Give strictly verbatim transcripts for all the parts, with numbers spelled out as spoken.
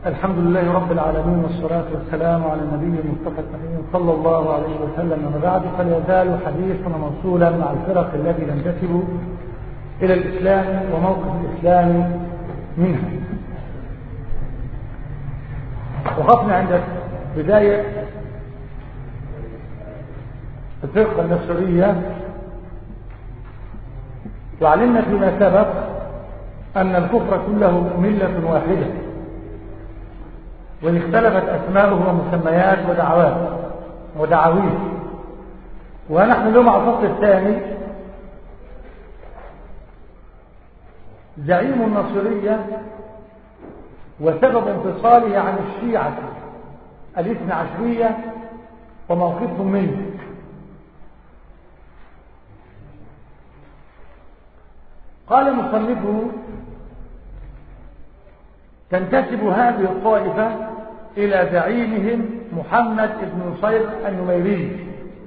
الحمد لله رب العالمين، والصلاة والسلام على النبي المصطفى الكريم صلى الله عليه وسلم. وما بعد، فلا يزال حديثنا موصولا مع الفرق التي تنتسب إلى الإسلام وموقف الإسلام منها. وقفنا عند بداية الفرقة النصرية، وعلمنا فيما سبق أن الكفر كله ملة واحدة، وإن اختلفت أسماؤه ومسميات ودعوات ودعاويه. ونحن اليوم على الفصل الثاني، زعيم النصرية وسبب انفصاله عن الشيعة الاثنى عشرية وموقفهم منه. قال مصنفه: تنتسب هذه الطائفة إلى زعيمهم محمد بن نصير النميري،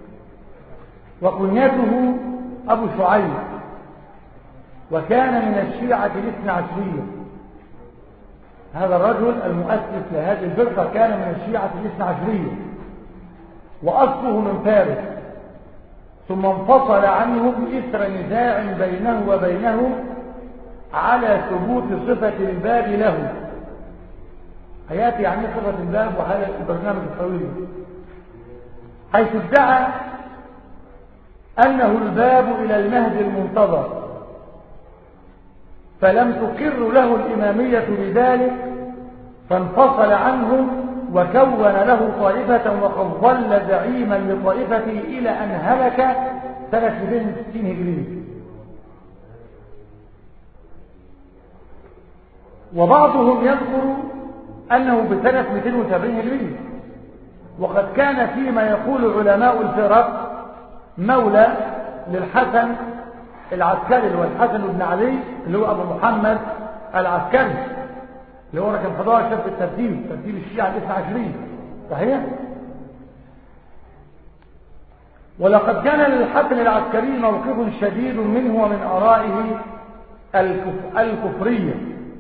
وكنيته أبو شعيب، وكان من الشيعة الاثنى عشرية. هذا الرجل المؤسس لهذه الفرقة كان من الشيعة الاثنى عشرية، وأصله من فارس، ثم انفصل عنهم إثر نزاع بينه وبينه على ثبوت صفة الباب له. حياتي يعني صفة الباب، وهذا البرنامج الطويل، حيث ادعى أنه الباب إلى المهد المنتظر، فلم تقر له الإمامية بذلك، فانفصل عنهم وكون له طائفة، وقد ظل زعيما لطائفته إلى أن هلك سنة مئتين وستين هجرية. وبعضهم يذكر أنه بسنة مئتين وسبعين هجرية، وقد كان فيما يقول علماء الفرق مولى للحسن العسكري، اللي هو الحسن بن علي، اللي هو أبو محمد العسكري، اللي هو رقم أحد عشر في الترتيب، ترتيب الشيعة الاثنى عشرية. صحيح؟ ولقد كان للحسن العسكري موقف شديد منه ومن آرائه الكف... الكفرية.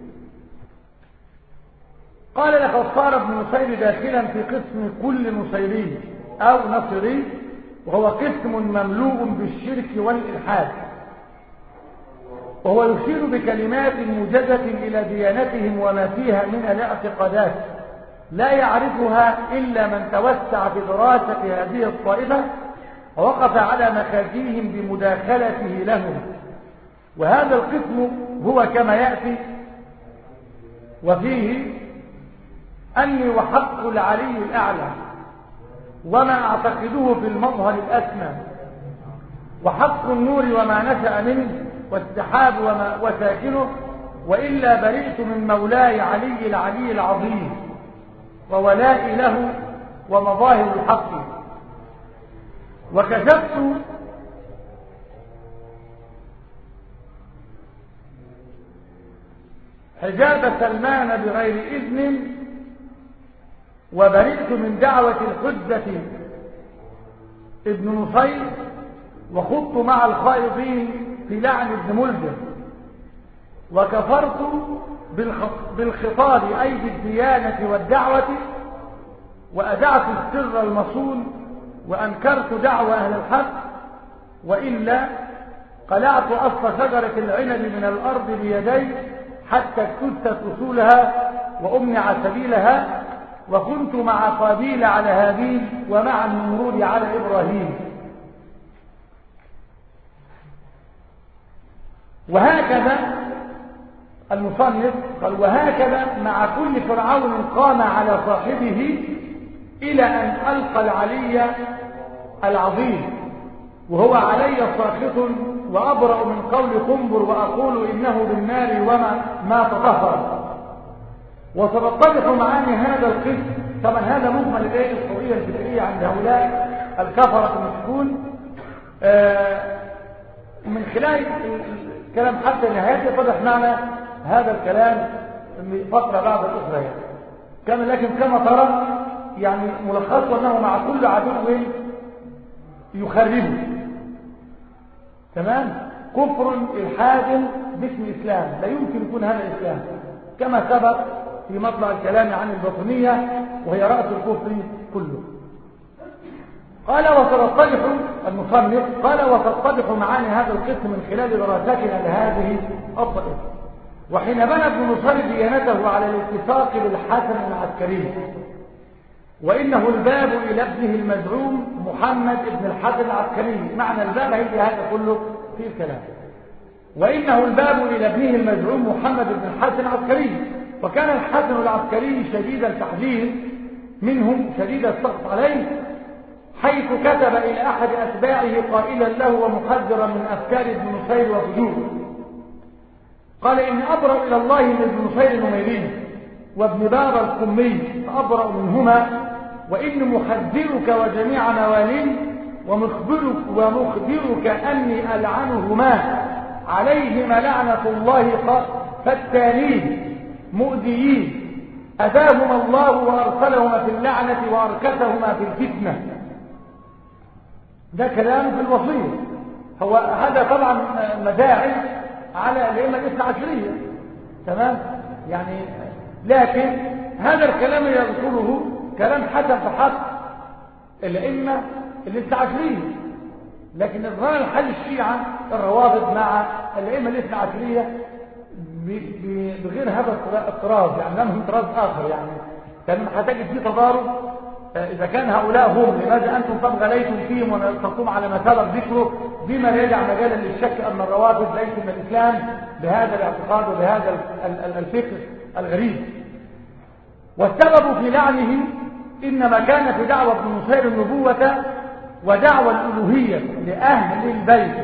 قال: لقد صار ابن نصير داخلا في قسم كل نصيري أو نصري، وهو قسم مملوء بالشرك والإلحاد، وهو يشير بكلمات موجزة إلى ديانتهم وما فيها من الاعتقادات لا يعرفها إلا من توسع في دراسة هذه الطائفة ووقف على مخازيهم بمداخلته لهم. وهذا القسم هو كما يأتي: وفيه أني وحق العلي الأعلى وما أعتقده في المظهر الأسمى، وحق النور وما نشأ منه، والسحاب وما وساكنه، وإلا برئت من مولاي علي العلي العظيم وولائي له ومظاهر الحق. وكشفت حجاب سلمان بغير إذن، وبرئت من دعوة الحجة ابن نصير، وخضت مع الخائضين في لعن ابن ملجم، وكفرت بالخطاب أي بالديانة والدعوة، وأدعت السر المصون، وأنكرت دعوة أهل الحق، وإلا قلعت أصل شجرة العنب من الأرض بيدي حتى اكتست أصولها وأمنع سبيلها، وكنت مع قابيل على هابيل ومع النمرود على إبراهيم. وهكذا المصنف قال: وهكذا مع كل فرعون قام على صاحبه إلى أن ألقى العلي العظيم، وهو علي ساخط، وأبرأ من قول قنبر، وأقول إنه بالنار وما ما تطهر. وستتضح معاني هذا القسم. طبعا هذا مجمل الآية الحرية الفكرية عند هؤلاء الكفرة المشركون. من خلال الكلام حتى نهايته يتضح معنى هذا الكلام فترة بعد الأخرى يعني. كما لكن كما ترى يعني ملخصه أنه مع كل عدو يخربه. تمام؟ كفر إلحاد باسم إسلام، لا يمكن يكون هذا إسلام، كما سبق في مطلع الكلام عن الباطنية وهي رأس الكفر كله. قال وستتضح المصنف قال وتتضح معاني هذا القسم من خلال دراساتنا لهذه الطائفة. وحين بنى ابن نصير ديانته على الاتفاق بالحسن العسكري وإنه الباب إلى ابنه المزعوم محمد بن الحسن العسكري، معنى الباب هيجي هذا كله في الكلام، وإنه الباب إلى ابنه المزعوم محمد بن الحسن العسكري. وكان الحسن العسكري شديد التحذير منه شديد السخط عليه، حيث كتب إلى أحد أتباعه قائلا له ومحذرا من أفكار ابن نصير وفجوره، قال إني أبرأ إلى الله من ابن نصير النميري وابن بابا القمي فأبرأ منهما، وإني محذرك وجميع مواليه ومخبرك, ومخبرك أني ألعنهما عليهما لعنة الله فتانين مؤذيين أتاهما الله وأرسلهما في اللعنة وأركسهما في الفتنة. ده كلام في الوصية. هو هذا طبعا مداعي على الأئمة الاثنى عشرية، تمام؟ يعني لكن هذا الكلام يذكره كلام حسن في حق الأئمة الاثنى عشرية، لكن إظهار الحل الشيعة الروابط مع الأئمة الاثنى عشرية بغير هذا الطراز، يعني لهم طراز آخر، يعني كان هتجد فيه تضارب. إذا كان هؤلاء هم لماذا أنتم طب غليتم فيهم ونصرتم على ما سبق ذكره بما لا يدع مجالا للشك أن الروابط ليس من الإسلام بهذا الاعتقاد وبهذا الفكر الغريب. والسبب في لعنه إنما كان في دعوة ابن نصير النبوة ودعوة الألوهية لأهل البيت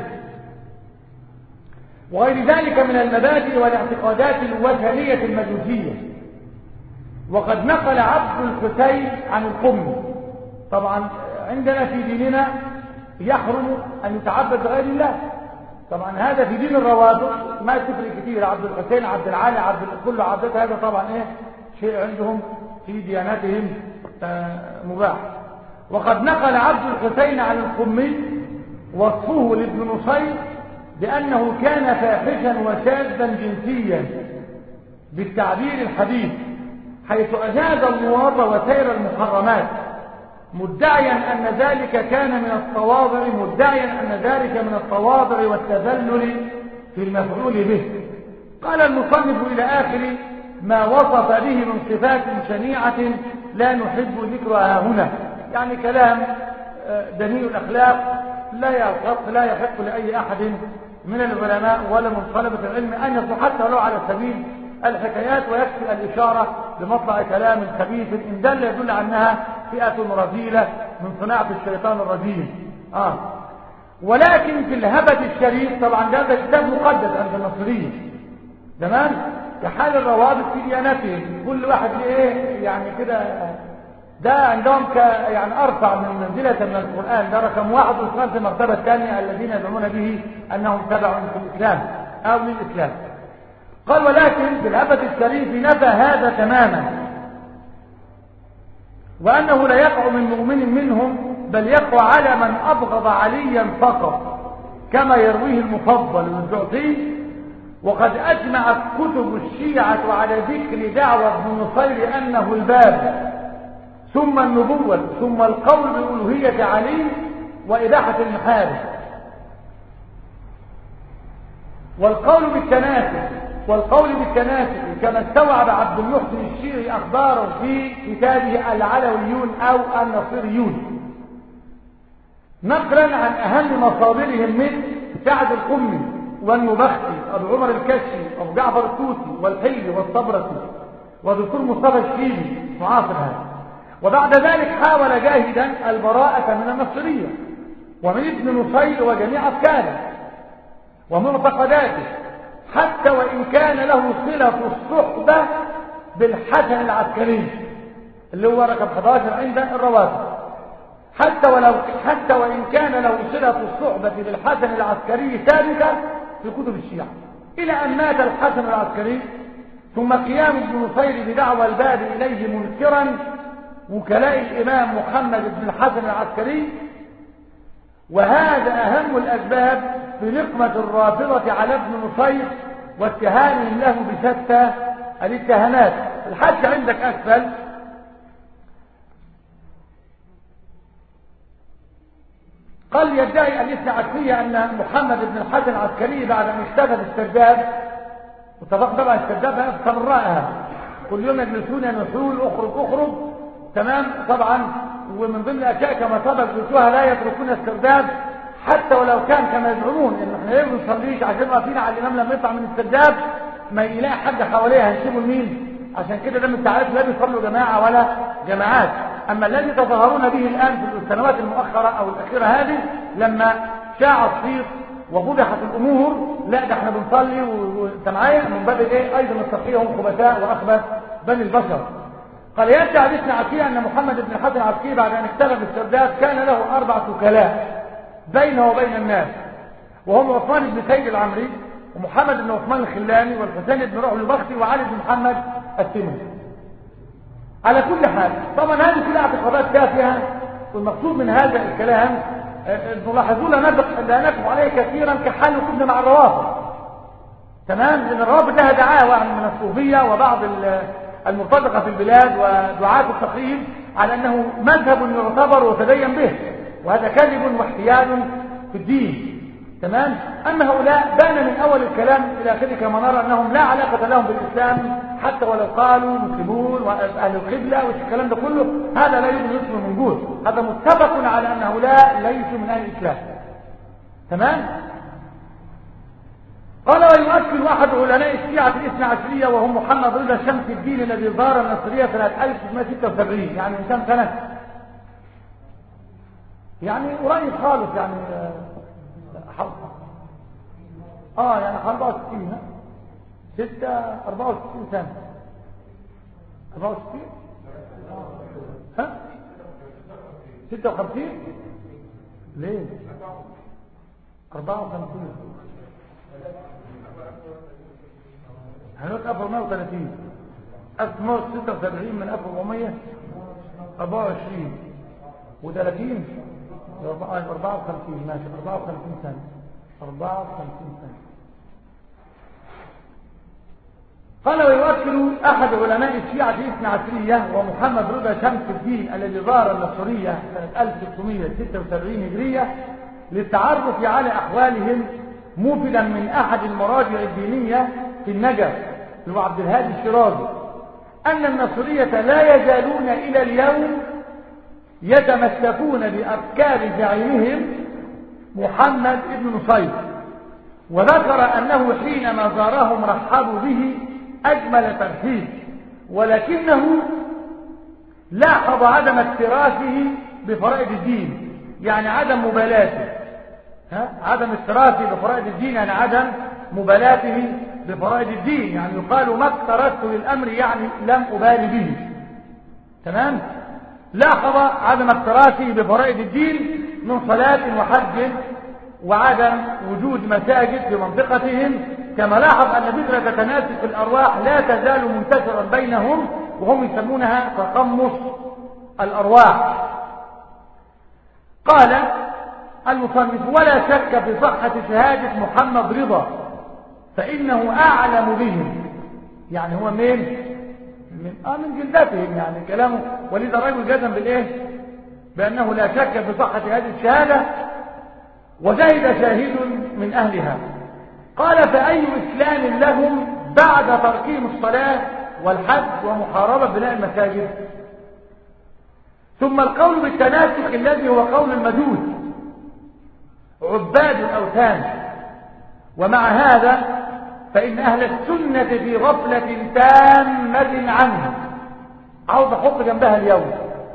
وغير ذلك من المبادئ والاعتقادات الوثنية المجوسية. وقد نقل عبد الحسين عن القم، طبعا عندنا في ديننا يحرم أن يتعبد بغير الله، طبعا هذا في دين الروابط ما تفرق كثير، عبد الحسين عبد العالي عبد كل عبدت، هذا طبعا ايه شيء عندهم في دياناتهم مباح. وقد نقل عبد الحسين عن القمي وصفه لابن نصير بأنه كان فاحشا وشاذا جنسيا بالتعبير الحديث، حيث أجاز المواطة وسير المحرمات مدعيا أن ذلك كان من التواضع مدعيا أن ذلك من التواضع والتذلل في المفعول به. قال المصنف إلى آخر ما وصف به من صفات شنيعة لا نحب ذكرها هنا، يعني كلام دنيء الأخلاق لا يحق لا يحق لأي أحد من العلماء ولا من طلبة العلم أن يصل حتى لو على سبيل الحكايات، ويكفي الإشارة بمطلع كلام خبيث إن دل يدل عنها فئة رذيلة من صناعة الشيطان الرجيم. آه. ولكن في الهبة الشريف طبعا ده كتاب مقدس عند النصريين، تمام؟ كحال الروابط في ديانتهم كل واحد ايه يعني كده، ده عندهم ك يعني ارفع من منزلة من القرآن، ده رقم واحد، وصلت المرتبة الثانية الذين يزعمون به انهم تبعوا في الاسلام او للاسلام. قال ولكن في الهبة الشريف نفى هذا تماما، وانه لا يقع من مؤمن منهم بل يقع على من ابغض عليا فقط كما يرويه المفضل الجعفي. وقد أجمعت كتب الشيعة على ذكر دعوة ابن نصير أنه الباب ثم النبوة ثم القول بالألوهية عليه وإباحة المحارم والقول بالتناسل والقول بالتناسل كما استوعب عبد المحسن الشيعي أخباره في كتابه العلويون أو النصيريون، نقلا عن أهم مصادرهم مثل سعد القمي والنبختي أبو عمر الكشفي أبو جعفر الطوسي والحلي والصبرسي ودكتور مصطفى الشيبي معاصر هذا. وبعد ذلك حاول جاهدا البراءة من النصرية ومن ابن نصير وجميع أفكاره ومعتقداته، حتى وإن كان له صلة الصحبة بالحسن العسكري اللي هو رقم أحد عشر عند الروابط، حتى ولو حتى وإن كان له صلة الصحبة بالحسن العسكري ثابتة في كتب الشيعة، إلى أن مات الحسن العسكري ثم قيام ابن نصير بدعوى الباب إليه منكرا وكلاء الإمام محمد بن الحسن العسكري. وهذا أهم الأسباب في نقمة الرافضة على ابن نصير واتهامهم له بشتى الاتهامات. الحج عندك أسفل قال يدعي الاثنى عشرية أن محمد بن الحسن العسكري بعد أن اختفى بالسرداب، واتفق طبعا السرداب استمر رائها كل يوم يجلسون ينحول اخرج اخرج تمام طبعا، ومن ضمن الاشياء كما سبق ذكرها لا يتركون السرداب حتى ولو كان كما يزعمون ان احنا ليه ما نصليش عشان واقفين على الامام لما يطلع من السرداب ما يلاقي حد حواليه هنسيبه لمين؟ عشان كده ده من تعريف لا بيصلوا جماعه ولا جماعات. اما الذي تظاهرون به الان في السنوات المؤخره او الاخيره هذه لما شاع الصيت وفضحت الامور، لا ده احنا بنصلي وانت معايا من باب ايه ايضا التقيه هم خبثاء واخبث بني البشر. قال يدعي الاثنى عشرية ان محمد بن الحسن العسكري بعد ان اختفى بالسرداب كان له اربعه وكلاء بينه وبين الناس، وهم عثمان بن سيد العمري ومحمد بن عثمان الخلاني والحسين بن رؤل البختي وعلي بن محمد التيمي. على كل حال طبعا هذه كلها اعتقادات تافهه، والمقصود من هذا الكلام تلاحظون لا نقف عليه كثيرا كحال وقفنا مع الروافض. تمام، لان الروافض لها دعاوى من الصوفيه وبعض المرتزقه في البلاد ودعاة التقييد على انه مذهب يعتبر وتدين به، وهذا كذب واحتيال في الدين. تمام، اما هؤلاء بان من اول الكلام الى اخره كما نرى انهم لا علاقه لهم بالاسلام حتى ولو قالوا مسلمون واهل القبله والكلام ده كله، هذا لا يمكن اسمه موجود، هذا متفق على ان هؤلاء ليسوا من اهل الاسلام. تمام. قال ويؤكد واحد علماء الشيعة الاثنى عشرية وهم محمد رضا شمس الدين الذي ظهر النصرية سنة ألف وتسعمائة وستة وسبعين، يعني من كم سنة؟ يعني قريب خالص، يعني حرب اه يعني أربعة وستين ها ستة أربعة وستين سنة أربعة وستين ها ستة وخمسين ليه أربعة وخمسين هنوك ألف وأربعمائة وثلاثين ألف وتسعمائة وستة وسبعين من ألف وأربعمائة وأربعة وعشرين وثلاثين أربعة وخمسين ماشي أربعة وخمسين سنة أربعة وخمسين سنة. قال ويؤكد أحد علماء الشيعة الاثنى عشرية ومحمد رضا شمس الدين الذي ظهر النصرية سنة ألف وستمائة وستة وسبعين هجرية للتعرف على أحوالهم موفدا من أحد المراجع الدينية في النجف اللي هو عبد الهادي الشيرازي أن النصرية لا يزالون إلى اليوم يتمسكون بأفكار زعيمهم محمد بن نصير، وذكر أنه حينما زارهم رحبوا به أجمل ترحيب، ولكنه لاحظ عدم اكتراثه بفرائض الدين، يعني عدم مبالاته ها؟ عدم اكتراثه بفرائض الدين يعني عدم مبالاته بفرائض الدين، يعني يقال ما اكترثت للأمر يعني لم أبالي به. تمام، لاحظ عدم اكتراثه بفرائض الدين من صلاة وحج وعدم وجود مساجد في منطقتهم، كما لاحظ أن فكرة تناسك الأرواح لا تزال منتشرا بينهم وهم يسمونها تقمص الأرواح. قال المصنف ولا شك في صحة شهادة محمد رضا فإنه أعلم بهم، يعني هو مين؟ من آه من جلدتهم، يعني كلامه ولذا الرجل جزم بالإيه؟ بأنه لا شك في صحة هذه الشهادة، وشهد شاهد من أهلها. قال فأي إسلام لهم بعد تركهم الصلاة والحج ومحاربة بناء المساجد؟ ثم القول بالتناسخ الذي هو قول المجوس عباد الأوثان. ومع هذا فإن أهل السنة في غفلة تامة عنه، عاوز أحط جنبها اليوم.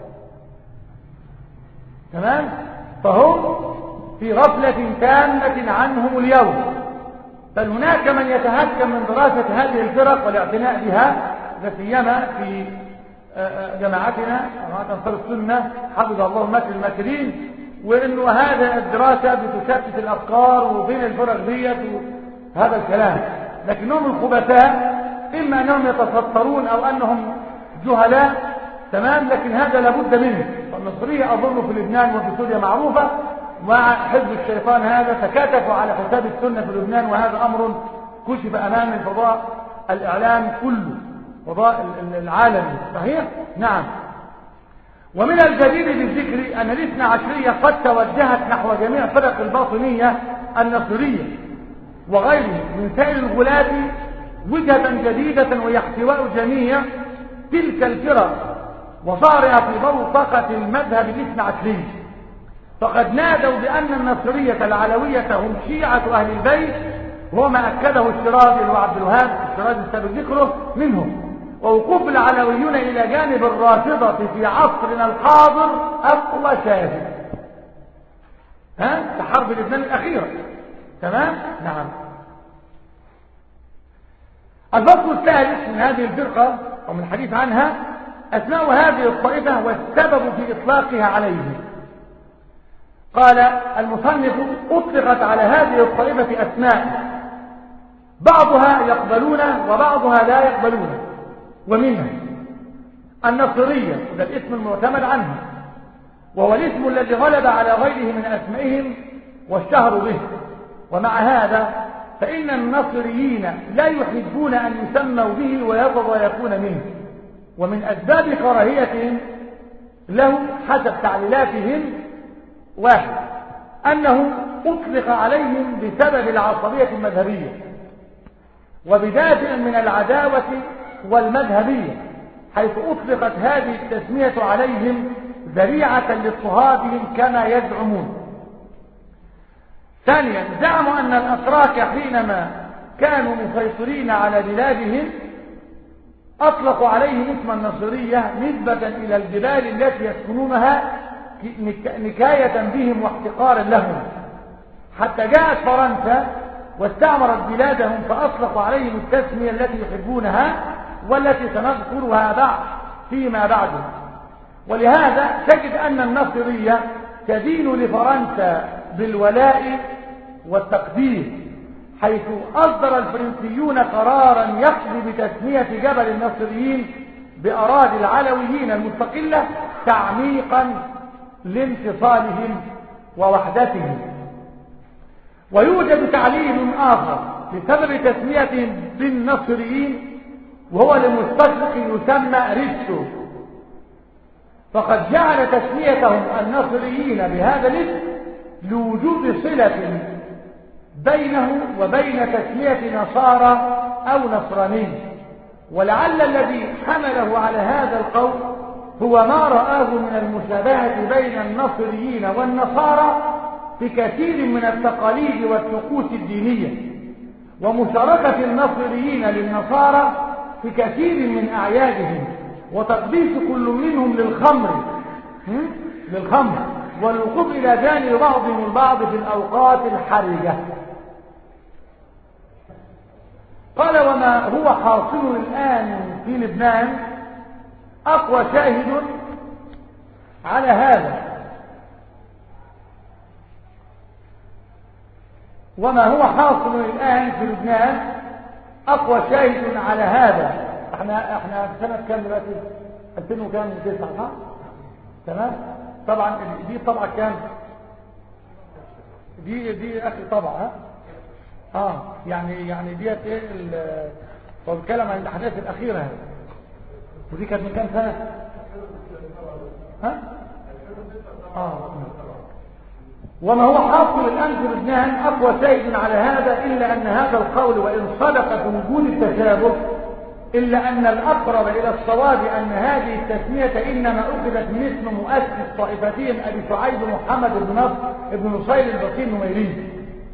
تمام، فهم في غفلة تامة عنهم اليوم، بل هناك من يتهكم من دراسة هذه الفرق والاعتناء بها، لا سيما في جماعتنا جماعة أنصار السنة حفظ الله مكر الماكرين، وإنه هذا الدراسة بتشتت الأفكار وبين الفرق ديت وهذا الكلام. لكنهم الخبثاء إما أنهم يتسترون أو أنهم جهلاء. تمام، لكن هذا لابد منه. والنصرية أظن في لبنان وفي سوريا معروفة، مع حزب الشيطان هذا تكاتفوا على حساب السنة في لبنان، وهذا أمر كشف أمام الفضاء الإعلام كله. فضاء العالمي. صحيح؟ نعم. ومن الجديد بالذكر أن الاثنى عشرية قد توجهت نحو جميع فرق الباطنية النصرية وغيره من سائر الغلاة وجهة جديدة وهي احتواء جميع تلك الفرق وصارها في بوتقة المذهب الاثنى عشري، فقد نادوا بأن النصرية العلوية هم شيعة أهل البيت، وهو ما أكده الشرازي وعبد الوهاب الشرازي سابق ذكره منهم. ووقوف العلويون إلى جانب الرافضة في عصرنا الحاضر أقوى شاهد ها في حرب لبنان الأخيرة. تمام؟ نعم. الفصل الثالث من هذه الفرقة ومن الحديث عنها أسماء هذه الطائفة والسبب في إطلاقها عليه. قال المصنف أطلقت على هذه الطائفة أسماء بعضها يقبلون وبعضها لا يقبلون، ومنها النصرية، وده الاسم المعتمد عنه، وهو الاسم الذي غلب على غيره من أسمائهم واشتهروا به. ومع هذا فإن النصريين لا يحبون أن يسموا به ويتضايقون منه، ومن أسباب كراهيتهم له حسب تعليلاتهم واحد أنه أطلق عليهم بسبب العصبية المذهبية وبدافع من العداوة والمذهبية، حيث أطلقت هذه التسمية عليهم ذريعة لاضطهادهم كما يزعمون. ثانيا زعموا أن الأتراك حينما كانوا مسيطرين على بلادهم أطلقوا عليهم اسم النصرية نسبة إلى البلاد التي يسكنونها نكاية بهم واحتقارا لهم، حتى جاءت فرنسا واستعمرت بلادهم فأطلقوا عليهم التسمية التي يحبونها والتي سنذكرها بعد فيما بعد. ولهذا تجد أن النصرية تدين لفرنسا بالولاء والتقدير، حيث أصدر الفرنسيون قرارا يقضي بتسمية جبل النصريين بأراضي العلويين المستقلة تعميقا لانفصالهم ووحدتهم. ويوجد تعليل آخر بسبب تسميتهم بالنصريين، وهو لمستشرق يسمى ريتشو، فقد جعل تسميتهم النصريين بهذا الاسم لوجود صلة بينه وبين تسمية نصارى أو نصراني. ولعل الذي حمله على هذا القول هو ما رآه من المشابهة بين النصريين والنصارى في كثير من التقاليد والطقوس الدينية، ومشاركة النصريين للنصارى في كثير من أعيادهم، وتقديس كل منهم للخمر للخمر والوقوف إلى جانب بعضهم البعض في الأوقات الحرجة. قال وما هو حاصل الآن في لبنان أقوى شاهد على هذا وما هو حاصل الآن في لبنان أقوى شاهد على هذا. احنا احنا في سنة كام دلوقتي؟ ألفين وكام وتسعة صح؟ تمام؟ طبعا دي طبعا كام؟ دي دي اخر طبعا ها؟ اه يعني يعني ديت ايه هو بيتكلم عن الاحداث الاخيره هذه، ودي كانت من كام سنه؟ ها؟ اه وما هو حاصل الان في لبنان اقوى شيء على هذا، الا ان هذا القول وان صدق في وجود التشابه، إلا أن الأقرب إلى الصواب أن هذه التسمية إنما أخذت من اسم مؤسس طائفتين أبي سعيد محمد بن نصر بن نصير البصير النميري،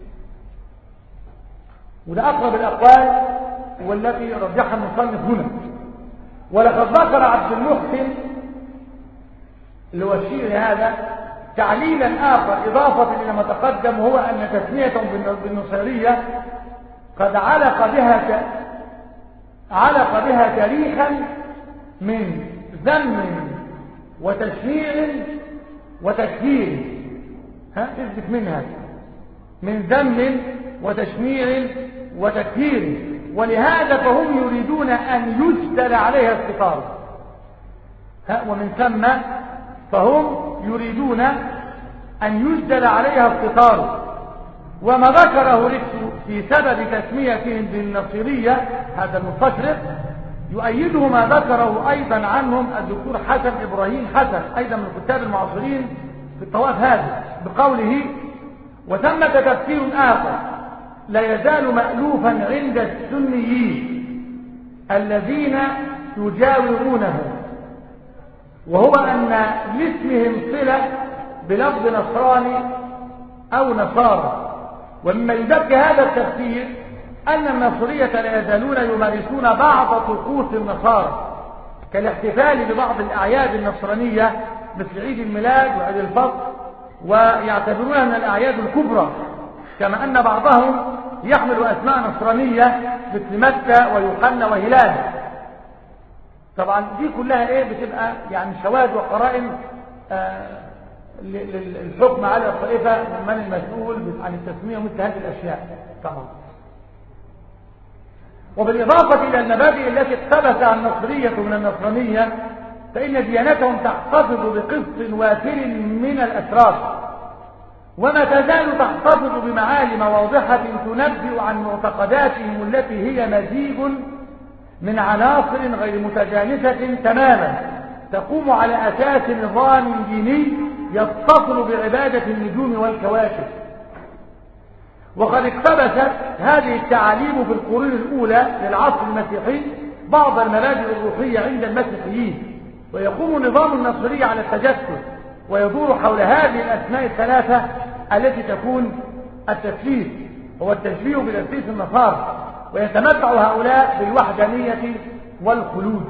وده أقرب الأقوال والتي رجحها المصنف هنا. ولقد ذكر عبد المحسن اللي هو الشيعي هذا تعليلا آخر إضافة إلى ما تقدم، وهو أن تسميتهم بالنصيرية قد علق بها علق بها تاريخا من ذم وتشهير وتكفير. ها اثبت منها من ذم وتشمير وتكفير، ولهذا فهم يريدون أن يجدل عليها الستار. ها ومن ثم فهم يريدون أن يجدل عليها الستار. وما ذكره ريتشو في سبب تسميتهم بالنصيرية هذا المستشرق يؤيده ما ذكره أيضا عنهم الدكتور حسن إبراهيم حسن أيضا من الكتاب المعاصرين في الطواف هذا بقوله: وثمة تفسير آخر لا يزال مألوفا عند السنيين الذين يجاورونه، وهو أن لاسمهم صلة بلفظ نصراني أو نصارى. ومما يدك هذا التفسير أن النصرية لا يزالون يمارسون بعض طقوس النصارى كالاحتفال ببعض الأعياد النصرانية مثل عيد الميلاد وعيد الفطر، ويعتبرونها من الأعياد الكبرى، كما أن بعضهم يحمل أسماء نصرانية مثل مكة ويوحنا وهلال. طبعا دي كلها ايه بتبقى يعني شواهد وقرائن آه للحكم على الطائفة ومن المسؤول عن التسمية ومثل هذه الأشياء طبعا. وبالإضافة إلى المبادئ التي اقتبسها النصرية من النصرانية، فإن ديانتهم تحتفظ بقسط وافر من الأسرار، وما تزال تحتفظ بمعالم واضحة تنبئ عن معتقداتهم التي هي مزيج من عناصر غير متجانسة تماما، تقوم على أساس نظام ديني يتصل بعبادة النجوم والكواكب. وقد اقتبست هذه التعاليم في القرون الأولى للعصر المسيحي بعض المبادئ الروحية عند المسيحيين، ويقوم نظام النصري على التجسد ويدور حول هذه الأسماء الثلاثة التي تكون التثليث، هو التشبيه بتثليث النصارى، ويتمتع هؤلاء بالوحدانية والخلود.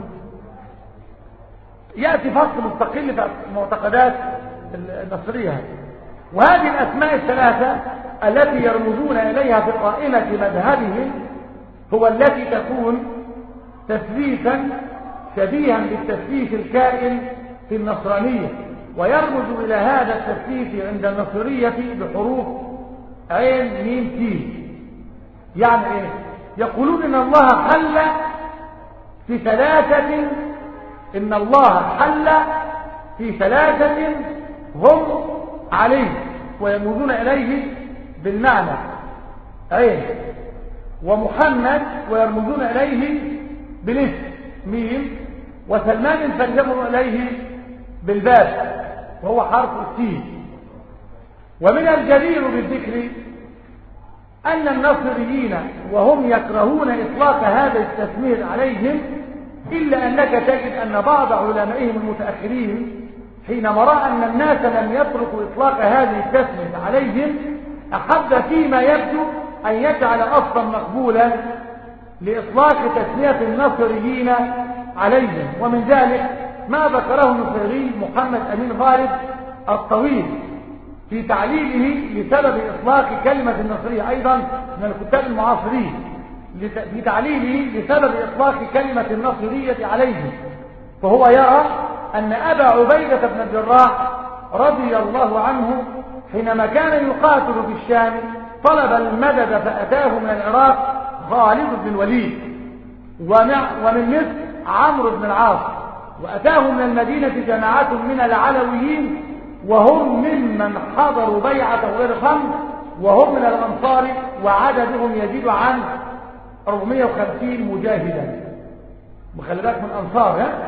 يأتي فصل مستقل في معتقدات النصرية، وهذه الأسماء الثلاثة التي يرمزون إليها في قائمة مذهبهم هو التي تكون تثليثا شبيها بالتثليث الكائن في النصرانية، ويرمز إلى هذا التثليث عند النصرية بحروف عين ميم تي. يعني ايه؟ يقولون ان الله حل في ثلاثة ان الله حل في ثلاثة هم عليه، ويرمزون اليه بالمعنى عين، ومحمد ويرمزون اليه بالاسم ميم، وسلمان فيرمزون اليه بالباء وهو حرف السين. ومن الجدير بالذكر أن النصريين وهم يكرهون إطلاق هذا التسمير عليهم، إلا أنك تجد أن بعض علمائهم المتأخرين حينما رأى أن الناس لم يتركوا إطلاق هذه التسمير عليهم أحب فيما يبدو أن يجعل أصلا مقبولا لإطلاق تسمية النصريين عليهم. ومن ذلك ما ذكره النصيري محمد أمين غالب الطويل في تعليله لسبب إطلاق كلمة النصرية، أيضا من الكتاب المعاصرين، في تعليله لسبب إطلاق كلمة النصرية عليه، فهو يرى أن أبا عبيدة بن الجراح رضي الله عنه حينما كان يقاتل في الشام طلب المدد فأتاه من العراق خالد بن الوليد، ومن مصر عمرو بن العاص، وأتاه من المدينة جماعة من العلويين وهم ممن حضروا بيعة غير خمس، وهم من الأنصار وعددهم يزيد عن أربعمائة وخمسين مجاهدا. وخلي بالك من الأنصار. ها؟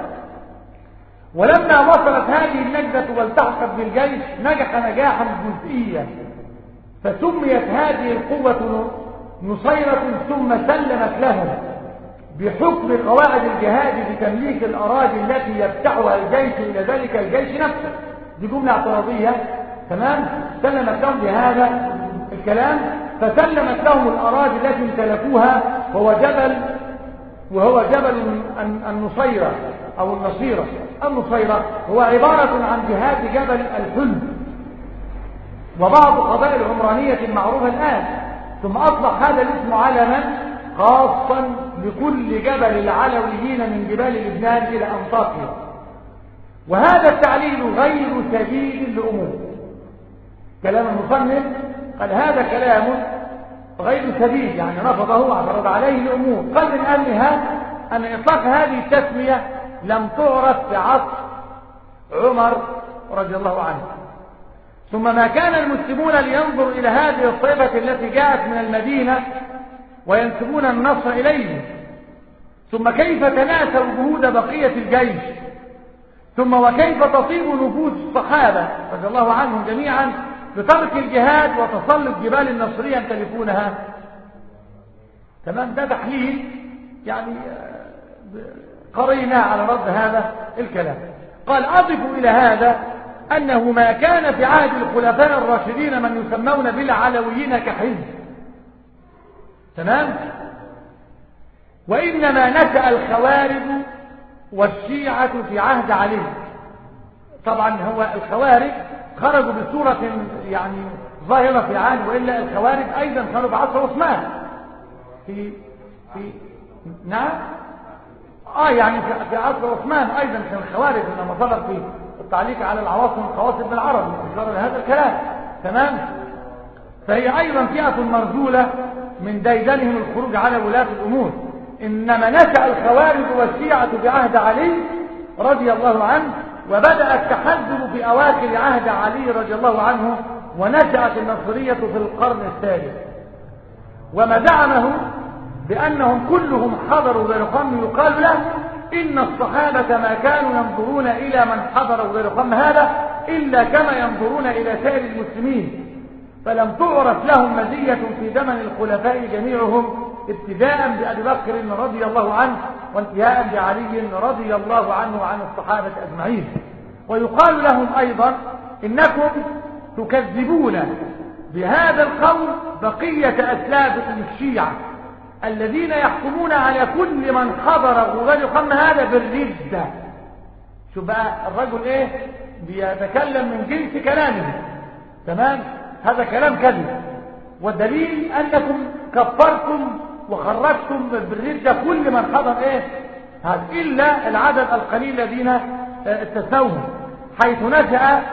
ولما وصلت هذه النجدة والتحقت بالجيش نجح نجاحا جزئيا، فسميت هذه القوة نصيرة ثم سلمت لهم بحكم قواعد الجهاد بتمليك الأراضي التي يفتحها الجيش إلى ذلك الجيش نفسه. دي جملة اعتراضية، تمام؟ سلمت لهم بهذا الكلام، فسلمت لهم الأراضي التي امتلكوها، وهو جبل وهو جبل النصيرة أو النصيرة. النصيرة هو عبارة عن جهاد جبل الحلم، وبعض قبائل عمرانية معروفة الآن، ثم أصبح هذا الاسم علما خاصا لكل جبل العلويين من جبال لبنان إلى أنطاكيا. وهذا التعليل غير سديد لأمور. كلام المصنف قال هذا كلام غير سديد، يعني رفضه واعترض عليه لأمور. قال من أهمها أن إطلاق هذه التسمية لم تعرف في عصر عمر رضي الله عنه، ثم ما كان المسلمون لينظروا إلى هذه الطائفة التي جاءت من المدينة وينسبون النصر إليه، ثم كيف تناسوا جهود بقية الجيش، ثم وكيف تطيب نفوس الصحابة رضي الله عنهم جميعا بترك الجهاد وتسلق جبال النصرية يمتلكونها. تمام، ده تحليل يعني قرينا على رد هذا الكلام. قال أضف إلى هذا أنه ما كان في عهد الخلفاء الراشدين من يسمون بالعلويين كحزب، تمام، وإنما نشأ الخوارج والشيعة في عهد علي. طبعا هو الخوارج خرجوا بصورة يعني ظاهرة في عهد، وإلا الخوارج أيضا كانوا بعصر عثمان في في نعم اه يعني في عصر عثمان ايضا كان الخوارج، لما صدر في التعليق على العواصم الخواص ابن العربي اشار لهذا الكلام. تمام، فهي ايضا فئة مرذولة من ديدنهم الخروج على ولاة الامور. انما نشأ الخوارج والشيعة في عهد علي رضي الله عنه، وبدأ التحزب في اواخر عهد علي رضي الله عنه، ونشأت النصرية في القرن الثالث. وما زعمه بأنهم كلهم حضروا غير خم يقال له إن الصحابة ما كانوا ينظرون إلى من حضر غير خم هذا إلا كما ينظرون إلى سائر المسلمين، فلم تعرف لهم مزية في زمن الخلفاء جميعهم، ابتداء بأبي بكر رضي الله عنه وانتهاء بعلي رضي الله عنه وعن الصحابة أجمعين. ويقال لهم أيضا إنكم تكذبون بهذا القول بقية أسلافكم الشيعة الذين يحكمون على كل من حضر وغير خم هذا بالردة. شو بقى الرجل ايه بيتكلم من جنس كلامه. تمام، هذا كلام كذب، والدليل انكم كفرتم وخرجتم بالردة كل من حضر ايه هذا الا العدد القليل الذين استثنوهم، حيث نشأ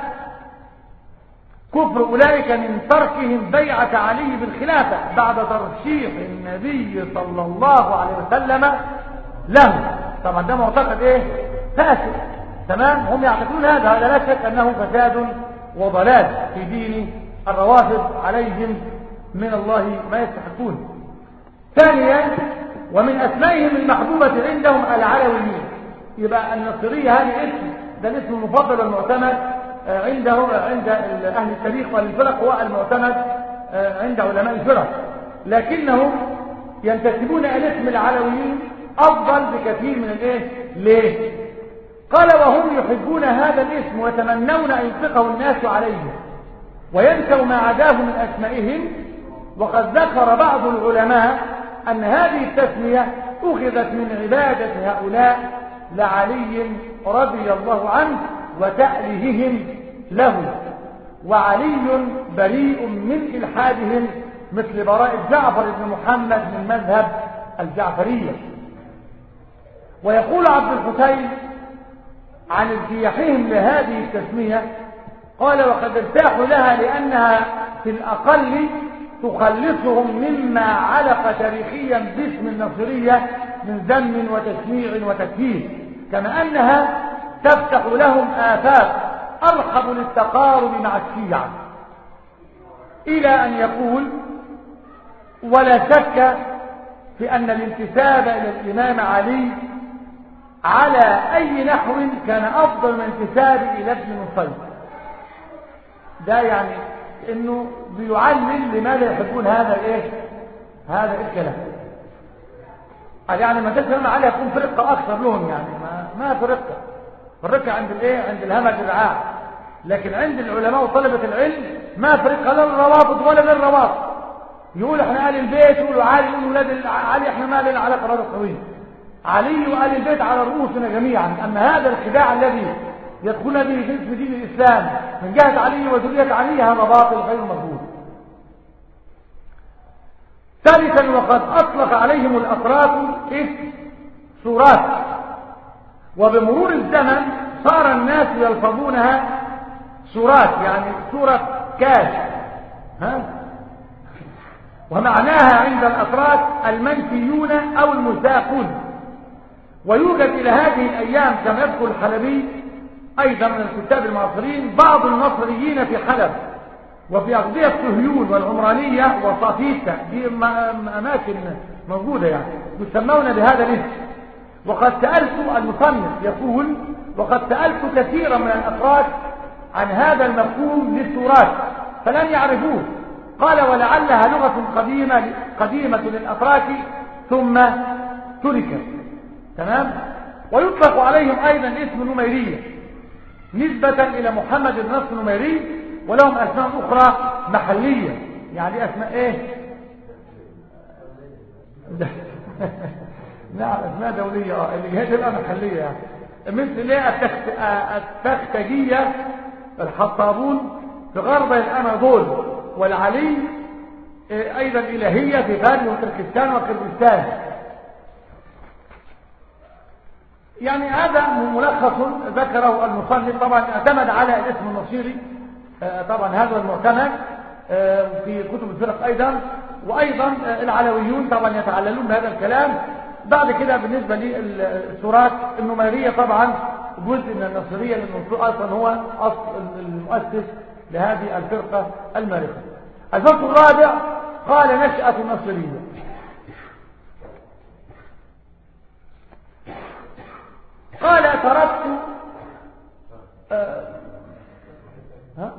كفر أولئك من تركهم بيعة علي بالخلافة بعد ترشيح النبي صلى الله عليه وسلم له. طبعا ده معتقد ايه فاسد. تمام، هم يعتقدون هذا، هذا لا شك انه فساد وضلال في دين الروافض، عليهم من الله ما يستحقون. ثانيا، ومن اسمائهم المحبوبة عندهم العلويين. يبقى النصرية هذه اسم، ده الاسم المفضل والمعتمد عنده عند أهل التاريخ والفرق، هو المعتمد عند علماء الفرق، لكنهم ينتسبون إلى اسم العلويين أفضل بكثير من الايه. ليه؟ قال وهم يحبون هذا الاسم ويتمنون أن يطلقه الناس عليه وينسوا ما عداه من أسمائهم. وقد ذكر بعض العلماء أن هذه التسمية أخذت من عبادة هؤلاء لعلي رضي الله عنه وتأليههم له، وعلي بريء من إلحادهم مثل براء جعفر بن محمد من مذهب الجعفرية. ويقول عبد الحسين عن ارتياحهم لهذه التسمية، قال وقد ارتاحوا لها لأنها في الأقل تخلصهم مما علق تاريخيا باسم النصرية من ذم وتشنيع وتكفير، كما أنها تفتح لهم آفاق أرحب للتقارب مع الشيعة. إلى أن يقول ولا شك في أن الانتساب إلى الإمام علي على أي نحو كان أفضل من انتساب إلى ابن نصير. ده يعني إنه بيعلل لماذا يحبون هذا الإيه هذا الكلام. قال يعني ما تسلم عليه يكون فرقة أكثر لهم، يعني ما ما فرقة فرقة عند الإيه عند الهمج الرعاع، لكن عند العلماء وطلبة العلم ما فرقة لا للروافض ولا للروافض. يقول احنا آل البيت، يقولوا علي، يقولوا ولاد علي، احنا ما لنا علاقة بهذا الطويل. علي وآل البيت على رؤوسنا جميعا. أما هذا الخداع الذي يدخل به في اسم دين الإسلام من جهة علي وذرية علي هذا باطل غير مقبول. ثالثا، وقد أطلق عليهم الأطراف اسم سورات، وبمرور الزمن صار الناس يلفظونها سورات، يعني سورة كاش، ها؟ ومعناها عند الأطراف المنفيون أو المساقون. ويوجد إلى هذه الأيام كما يذكر الحلبي أيضا من الكتاب المعاصرين بعض النصريين في حلب وفي أغذية صهيون والعمرانية وصافيتا، دي أماكن موجودة يعني يسمون بهذا الاسم، وقد سألت المصنف يقول وقد سألت كثيرا من الأتراك عن هذا المفهوم للتراث فلن يعرفوه. قال ولعلها لغة قديمة قديمة للأتراك ثم تركت. تمام. ويطلق عليهم أيضا اسم النميرية نسبة إلى محمد بن نصر النميري، ولهم أسماء أخرى محلية. يعني أسماء إيه؟ نعم أسماء دولية اه اللي هي تبقى محلية يعني. مثل ايه التخت... التختجية الحطابون في غرب الأناضول، والعلي أيضا إلهية في فارس وتركستان وكردستان. يعني هذا ملخص ذكره المصنف. طبعا اعتمد على الاسم النصيري طبعا هذا المعتمد في كتب الفرق أيضا، وأيضا العلويون طبعا يتعللون بهذا الكلام. بعد كده بالنسبة للسورات النميرية طبعا جزء من النصرية، لأنه أصلا هو أصل المؤسس لهذه الفرقة المارقة. الفصل الرابع قال نشأة النصرية. قال تركت آه ها؟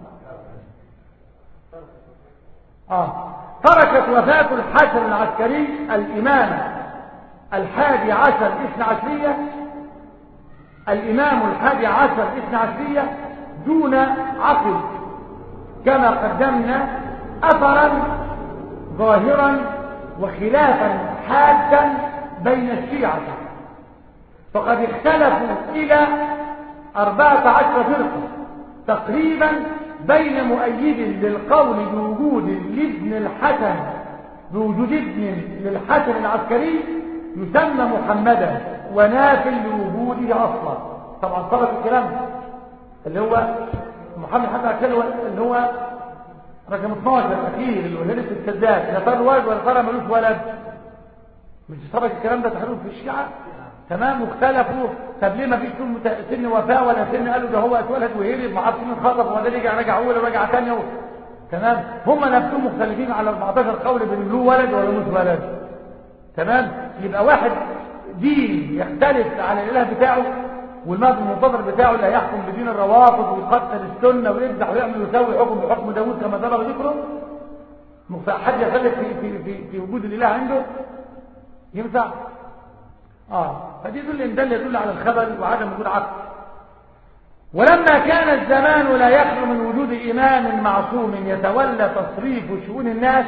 آه. تركت وفاة الحسن العسكري الإمام الحادي عشر اثنى عشرية الإمام الحادي عشر اثنى عشرية دون عقل كما قدمنا أثرا ظاهرا وخلافا حادا بين الشيعة، فقد اختلفوا إلى أربعة عشر فرقة تقريبا بين مؤيد للقول بوجود لابن الحسن بوجود ابن للحسن العسكري يسمى محمدا ونافل لوجوده أصلا. طبعا طلب الكلام اللي هو محمد حسن العسكري اللي هو رقم اثناشر الأخير اللي ولدت في السداد، يا ترى ولد ولا ترى ملوش ولد؟ مش سبق الكلام ده تحريف في الشيعة. تمام. واختلفوا طب ليه ما فيش سن وفاة ولا سن؟ قالوا ده هو اتولد وهرب ما عرفش مين خطف وبعدين رجع رجع اول ورجع ثاني. تمام. هم نفسهم مختلفين على أربعتاشر قول بين له ولد ولا مش ولد. تمام. يبقى واحد دين يختلف على الاله بتاعه والمهد المنتظر بتاعه اللي هيحكم بدين الروافض ويقتل السنه ويمزح ويعمل ويسوي حكم بحكم داوود كما ذكر ذكره. حد يختلف في في في, في وجود الاله عنده ينفع؟ اه فدي يدل ان دل يدل على الخبل وعدم وجود عقل. ولما كان الزمان لا يخلو من وجود امام معصوم يتولى تصريف شؤون الناس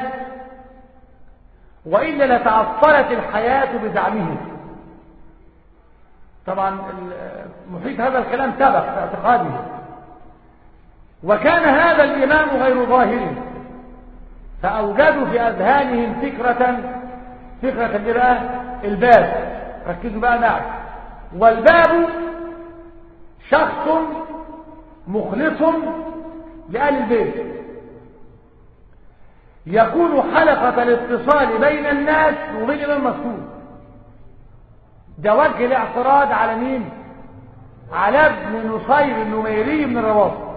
والا لتعطلت الحياه بزعمه. طبعا محيط هذا الكلام سبق في اعتقاده. وكان هذا الامام غير ظاهر فاوجدوا في اذهانهم فكره فكره اللي بقى الباب. ركزوا بقى معي. والباب شخص مخلص لآل البيت يكون حلقة الاتصال بين الناس وبين الإمام المسؤول. ده وجه الاعتراض على مين؟ على ابن نصير النميري من الروافض.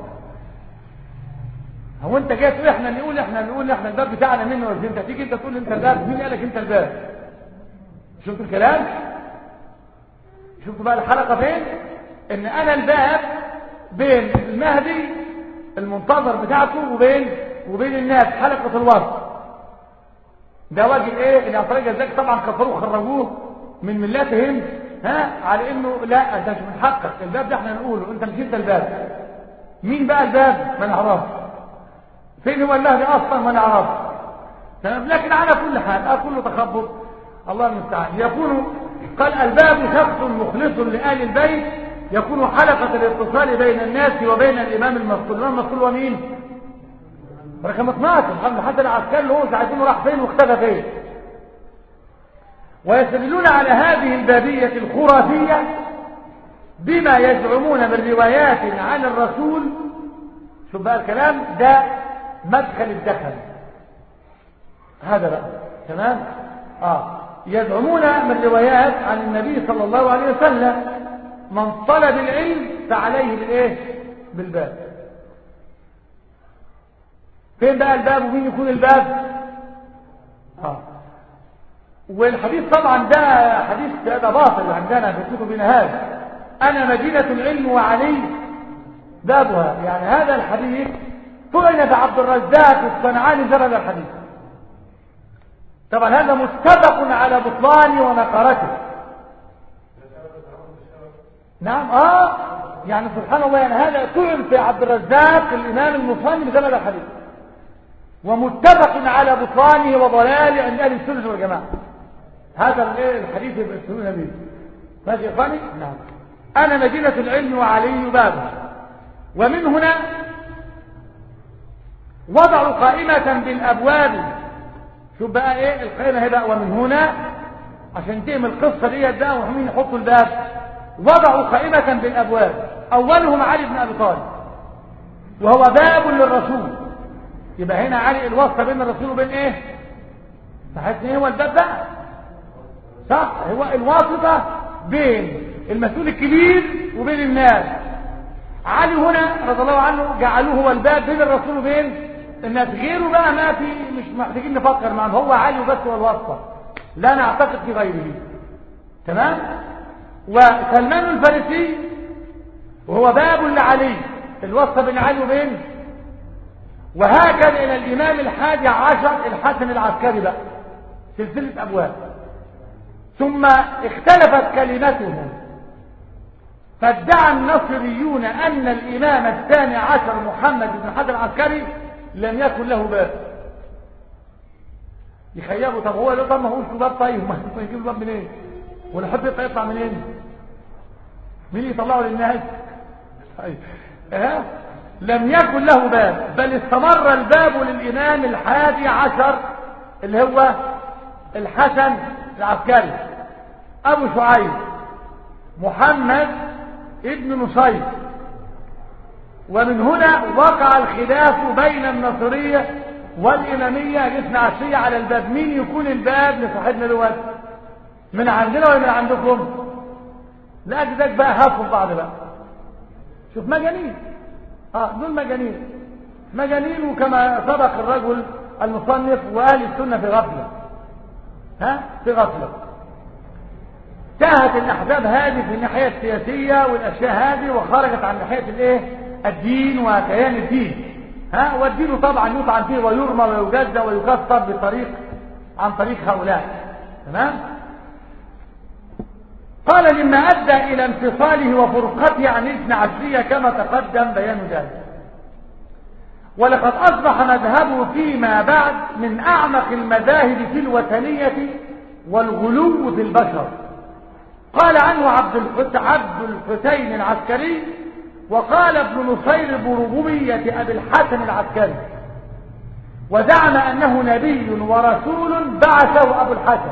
هو انت جاي تقول احنا نقول احنا نقول احنا الباب بتاعنا منه ولا انت تيجي انت تقول انت الباب؟ مين قالك انت الباب؟ شفت الكلام؟ شفت بقى الحلقة فين؟ ان انا الباب بين المهدي المنتظر بتاعته وبين وبين الناس، حلقة الوسط. ده وجه ايه؟ الاعتراض ازاي؟ طبعا كفروه خرجوه من ملاتهم ها على انه لا انت مش من حقك الباب ده احنا نقوله، انت مش انت الباب. مين بقى الباب؟ ما نعرفش. فين هو المهدي اصلا؟ ما نعرفش. تمام. لكن على كل حال اه كله تخبط الله المستعان. يكون قال الباب شخص مخلص لآل البيت يكون حلقة الاتصال بين الناس وبين الإمام المسؤول. الإمام المسؤول هو مين؟ رقم اثناشر محمد حسن العسكري اللي هو ساعتين راح فين واختفى فين. ويستدلون على هذه البابية الخرافية بما يزعمون من روايات عن الرسول. شوف بقى الكلام ده مدخل الدخل هذا بقى. تمام. اه يزعمون من روايات عن النبي صلى الله عليه وسلم من طلب العلم فعليه بالايه؟ بالباب. فين بقى الباب ومين يكون الباب؟ اه والحديث طبعا ده حديث ده باطل عندنا في كتبنا هذا. أنا مدينة العلم وعلي بابها، يعني هذا الحديث طعن في عبد الرزاق والصنعاني جرد الحديث. طبعا هذا متفق على بطلانه ونقرته. نعم اه يعني سبحان الله، يعني هذا طعن في عبد الرزاق الإمام المصنف جرد الحديث، ومتفق على بطلانه وضلاله عند اهل السنه والجماعه. هذا الحديث اللي بيقولونه به ماشي يا اخواني. نعم. انا مدينه العلم وعلي بابه. ومن هنا وضعوا قائمه بالابواب. شوف بقى ايه القائمه هي بقى. ومن هنا عشان تهم القصه ديت بقى ومين يحطوا الباب. وضعوا قائمه بالابواب، اولهم علي بن ابي طالب، وهو باب للرسول. يبقى هنا علي الواسطه بين الرسول وبين ايه؟ صحيح ايه هو الباب بقى؟ صح، هو الواسطه بين المسؤول الكبير وبين الناس. علي هنا رضي الله عنه جعلوه هو الباب بين الرسول وبين الناس. غيره بقى ما في، مش محتاجين نفكر معاه، هو علي وبس هو الواسطه، لا نعتقد في غيره. تمام. وسلمان الفارسي وهو باب لعلي، الواسطه بين علي وبين. وهكذا الى الامام الحادي عشر الحسن العسكري بقى سلسله ابواب. ثم اختلفت كلمتهم، فادعى النصريون ان الامام الثاني عشر محمد بن الحسن العسكري لم يكن له باب. يخيبوا، طب هو ليه؟ طب ما هوش باب، طيب ما يجيب الباب منين؟ إيه؟ ولا حد يطلع منين؟ إيه؟ مين يطلعه للناس؟ طيب ها؟ لم يكن له باب، بل استمر الباب للإمام الحادي عشر اللي هو الحسن العسكري أبو شعيب محمد ابن نصير. ومن هنا وقع الخلاف بين النصرية والإمامية الاثنى عشرية على الباب. مين يكون الباب لصاحبنا دلوقتي؟ من عندنا ولا من عندكم؟ لا أجدك بقى هافوا بعض بقى. شوف مجانين، اه دول مجانين مجانين وكما سبق الرجل المصنف واهل السنه في غفله، ها في غفله. انتهت الاحزاب هذه في الناحيه السياسيه والاشياء هذه، وخرجت عن ناحيه الايه؟ الدين وكيان الدين. ها والدين طبعا يطعن فيه ويرمى ويجزى ويكفر بطريق عن طريق هؤلاء. تمام. قال مما أدى إلى انفصاله وفرقته عن الاثنى عشرية كما تقدم بيان ذلك. ولقد أصبح مذهبه فيما بعد من أعمق المذاهب في الوثنية والغلو في البشر. قال عنه عبد عبد الحسين العسكري، وقال ابن نصير بربوبية أبي الحسن العسكري، وزعم أنه نبي ورسول بعثه أبو الحسن.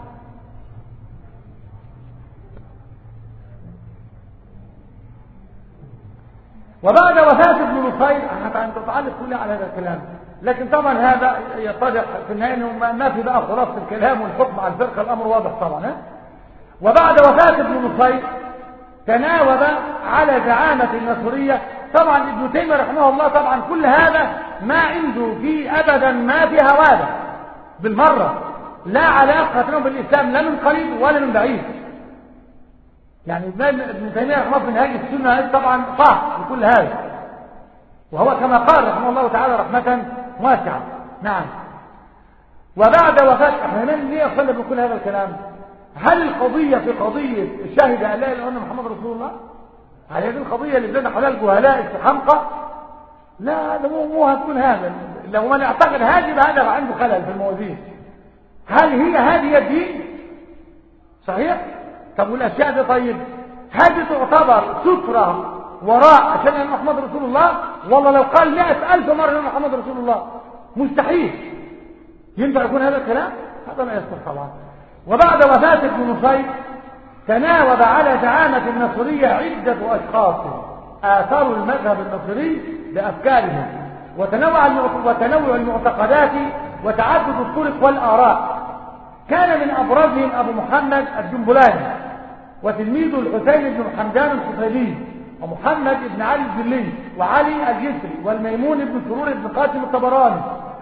وبعد وفاة ابن نصير هتتعلق كلها على هذا الكلام، لكن طبعا هذا يتضح في النهاية انه ما في بقى خلاص الكلام والحكم على الفرقة، الامر واضح طبعا. ها؟ وبعد وفاة ابن نصير تناوب على زعامة النصرية. طبعا ابن تيمية رحمه الله طبعا كل هذا ما عنده فيه ابدا ما في هذا بالمرة، لا علاقة له بالاسلام لا من قريب ولا من بعيد. يعني ابن تيمية رحمه الله في منهاج السنة طبعا صح بكل هذا، وهو كما قال رحمه الله تعالى رحمة واسعة. نعم. وبعد وفاة احنا ليه اخذنا بكل هذا الكلام؟ هل القضية في قضية شهد أن لا إله إلا محمد رسول الله؟ هل هذه القضية اللي بين حلال جهلاء استحمقة؟ لا، هذا مو مو هتكون هذا. لو من اعتقد هذه هذا عنده خلل في الموازين. هل هي هذه الدين؟ صحيح؟ طب والاشياء دي طيب هذه تعتبر سترة وراء عشان ان محمد رسول الله؟ والله لو قال مئة ألف مرة ان محمد رسول الله مستحيل ينفع يكون هذا الكلام. هذا لا يصح طبعا. وبعد وفاة ابن نصير تناوب على زعامة النصرية عدة أشخاص آثروا المذهب النصري بأفكارهم وتنوع وتنوع المعتقدات وتعدد الطرق والآراء. كان من أبرزهم أبو محمد الجنبلاني وتلميذه الحسين بن حمدان الحسيني ومحمد بن علي الجلي وعلي الجسري والميمون بن سرور بن قاسم الطبراني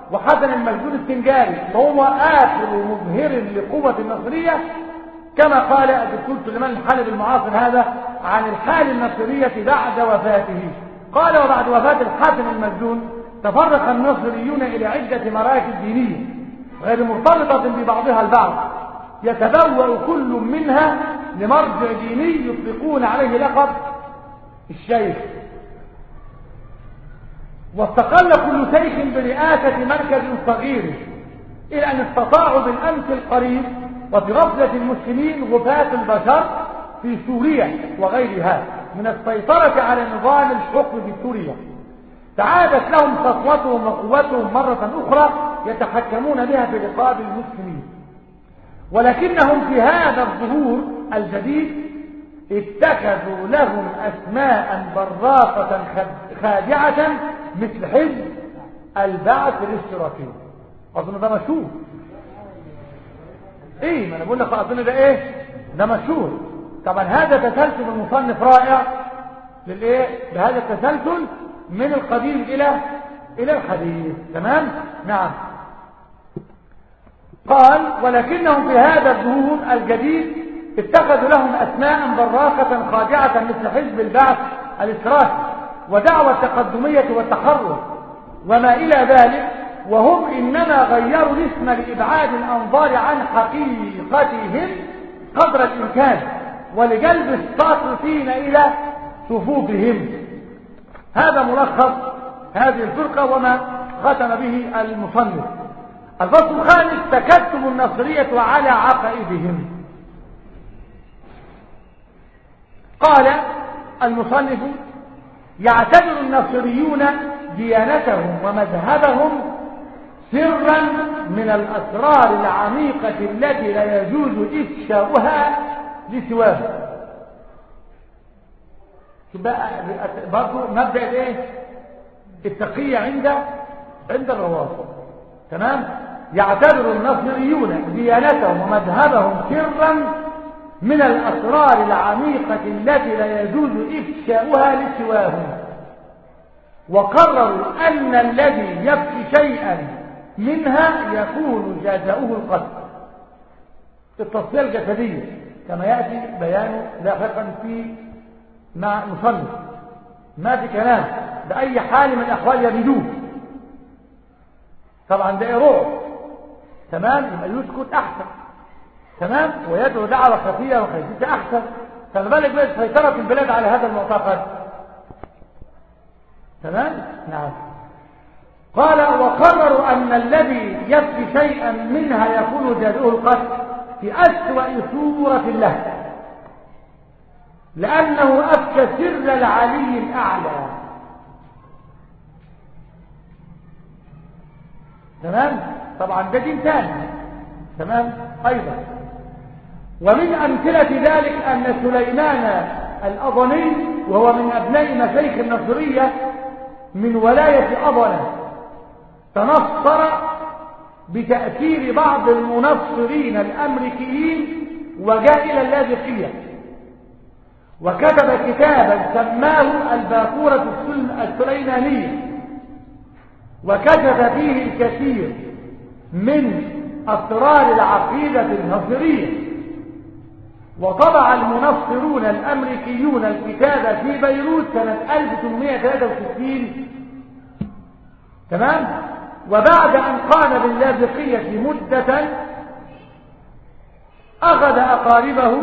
وحسن المسجون السنجاري وهو آخر مظهر لقوة النصرية، كما قال الدكتور سليمان الحلبي المعاصر هذا عن الحال النصرية بعد وفاته. قال: وبعد وفاة الحسن المسجون تفرق النصريون إلى عدة مراكز دينية غير مرتبطة ببعضها البعض، يتبوأ كل منها لمرجع ديني يطلقون عليه لقب الشيخ، واستقل كل شيخ برئاسة مركز صغير، إلى أن استطاعوا بالأمس القريب وفي غفلة المسلمين غفاة البشر في سوريا وغيرها من السيطرة على نظام الحكم في سوريا، تعادت لهم سطوتهم وقوتهم مرة أخرى يتحكمون بها في رقاب المسلمين. ولكنهم في هذا الظهور الجديد اتخذوا لهم أسماء براقة خادعة مثل حزب البعث الاشتراكي. أظن ده مشهور. ايه ما انا بقول لك أظن ده ايه ده مشهور. طبعا هذا تسلسل المصنف رائع للايه بهذا التسلسل من القديم الى الى الحديث. تمام. نعم. قال: ولكنهم في هذا الظهور الجديد اتخذوا لهم أسماء براقة خادعة مثل حزب البعث الاشتراكي ودعوى التقدمية والتحرر وما إلى ذلك، وهم إنما غيروا الاسم لإبعاد الأنظار عن حقيقتهم قدر الإمكان ولجلب الساقطين إلى صفوفهم. هذا ملخص هذه الفرقة وما ختم به المصنف. الفصل الخامس: تكتم النصرية على عقائدهم. قال المصنف: يعتبر النصريون ديانتهم ومذهبهم سرا من الأسرار العميقة التي لا يجوز إفشاؤها لسواه. برضو مبدأ الايه التقية عند عند الروافض. تمام. يعتبر النصريون ديانتهم ومذهبهم سرا من الأسرار العميقة التي لا يجوز إفشاؤها لسواهم، وقرروا أن الذي يفشي شيئا منها يكون جزاؤه القتل. التصفية الجسدية كما يأتي بيانه لاحقا في مع مصنف، ما في كلام بأي حال من الأحوال يريدوه. طبعا ده رعب. تمام. يبقى يسكت أحسن. تمام. ويدعو دعوة خفية وخفية أحسن. فالبالك بقى سيطرة البلاد على هذا المعتقد. تمام. نعم. قال: وقرروا أن الذي يفشي شيئا منها يكون جزاؤه القتل في أسوأ صورة له، لأنه أفشى سر العلي الأعلى. تمام. طبعا ده دين ثاني. تمام. أيضا ومن أمثلة ذلك أن سليمان الأضني وهو من أبناء مشايخ النصرية من ولاية أضنة تنصر بتأثير بعض المنصرين الأمريكيين وجاء إلى اللاذقية، وكتب كتابا سماه الباقورة السليمانية، وكتب فيه الكثير من أسرار العقيدة النصرية. وطبع المنصرون الأمريكيون الكتاب في بيروت سنة ألف وثمانمائة وثلاثة وستين. تمام. وبعد أن قام باللاذقية مدة أخذ أقاربه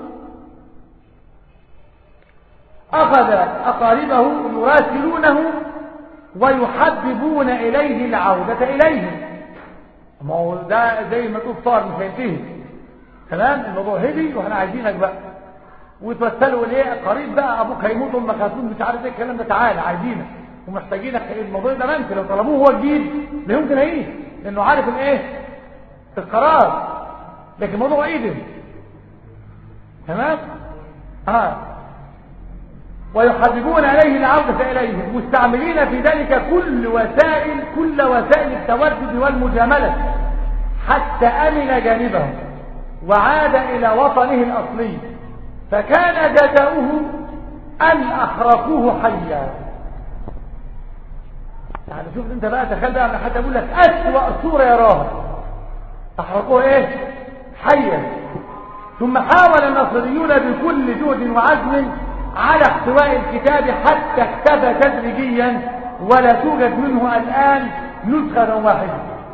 أخذ أقاربه يراسلونه ويحببون إليه العودة إليه. ما هو ده زي ما تقول صار مش هينتهي. تمام. الموضوع هدي واحنا عايزينك بقى وتوسلوا ليه قريب بقى ابوك هيموت امك هتموت مش عارف ايه الكلام ده، تعالى عايزينك ومحتاجينك. الموضوع ده منفي، لو طلبوه هو الجيل لا يمكن هيجي لانه عارف الايه القرار، لكن الموضوع ايدن. تمام. اه ويحببون عليه العودة إليه مستعملين في ذلك كل وسائل كل وسائل التودد والمجاملة حتى أمن جانبهم وعاد إلى وطنه الأصلي، فكان جزاؤه أن أحرقوه حيا. يعني يعني شوف انت بقى تخيل بقى حتى اقول لك اسوأ صورة يراها احرقوها ايه حيا. ثم حاول النصريون بكل جهد وعزم على احتواء الكتاب حتى اختفى تدريجيا ولا توجد منه الآن نسخة واحدة.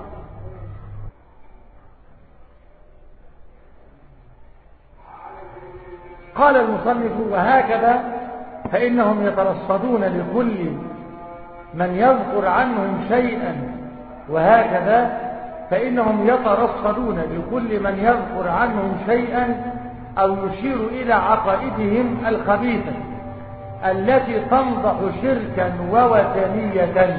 قال المصنف وهكذا فإنهم يترصدون لكل من يذكر عنهم شيئا وهكذا فإنهم يترصدون لكل من يذكر عنهم شيئا أو يشير إلى عقائدهم الخبيثة التي تنضح شركا ووثنية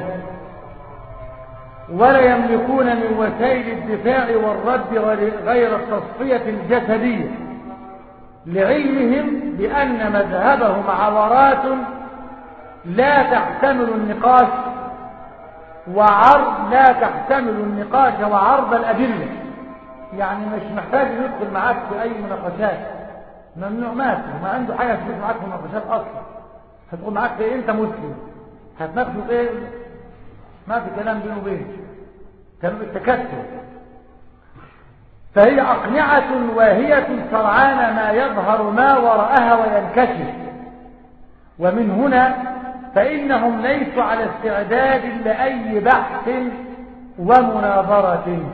ولا يملكون من وسائل الدفاع والرد غير التصفية الجسدية لعلمهم بأن مذهبهم عورات لا تحتمل النقاش وعرض لا تحتمل النقاش وعرض الأدلة. يعني مش محتاج يدخل معاك في أي مناقشات ممنوع ماته ما عنده حاجة تدخل معاك في مناقشات أصلا. هتقول معاك في إيه أنت مسلم هتناقشه إيه ما في كلام بينه وبينه كانوا بالتكتل. فهي أقنعة واهية سرعان ما يظهر ما وراءها وينكشف. ومن هنا فإنهم ليسوا على استعداد لأي بحث ومناظرة.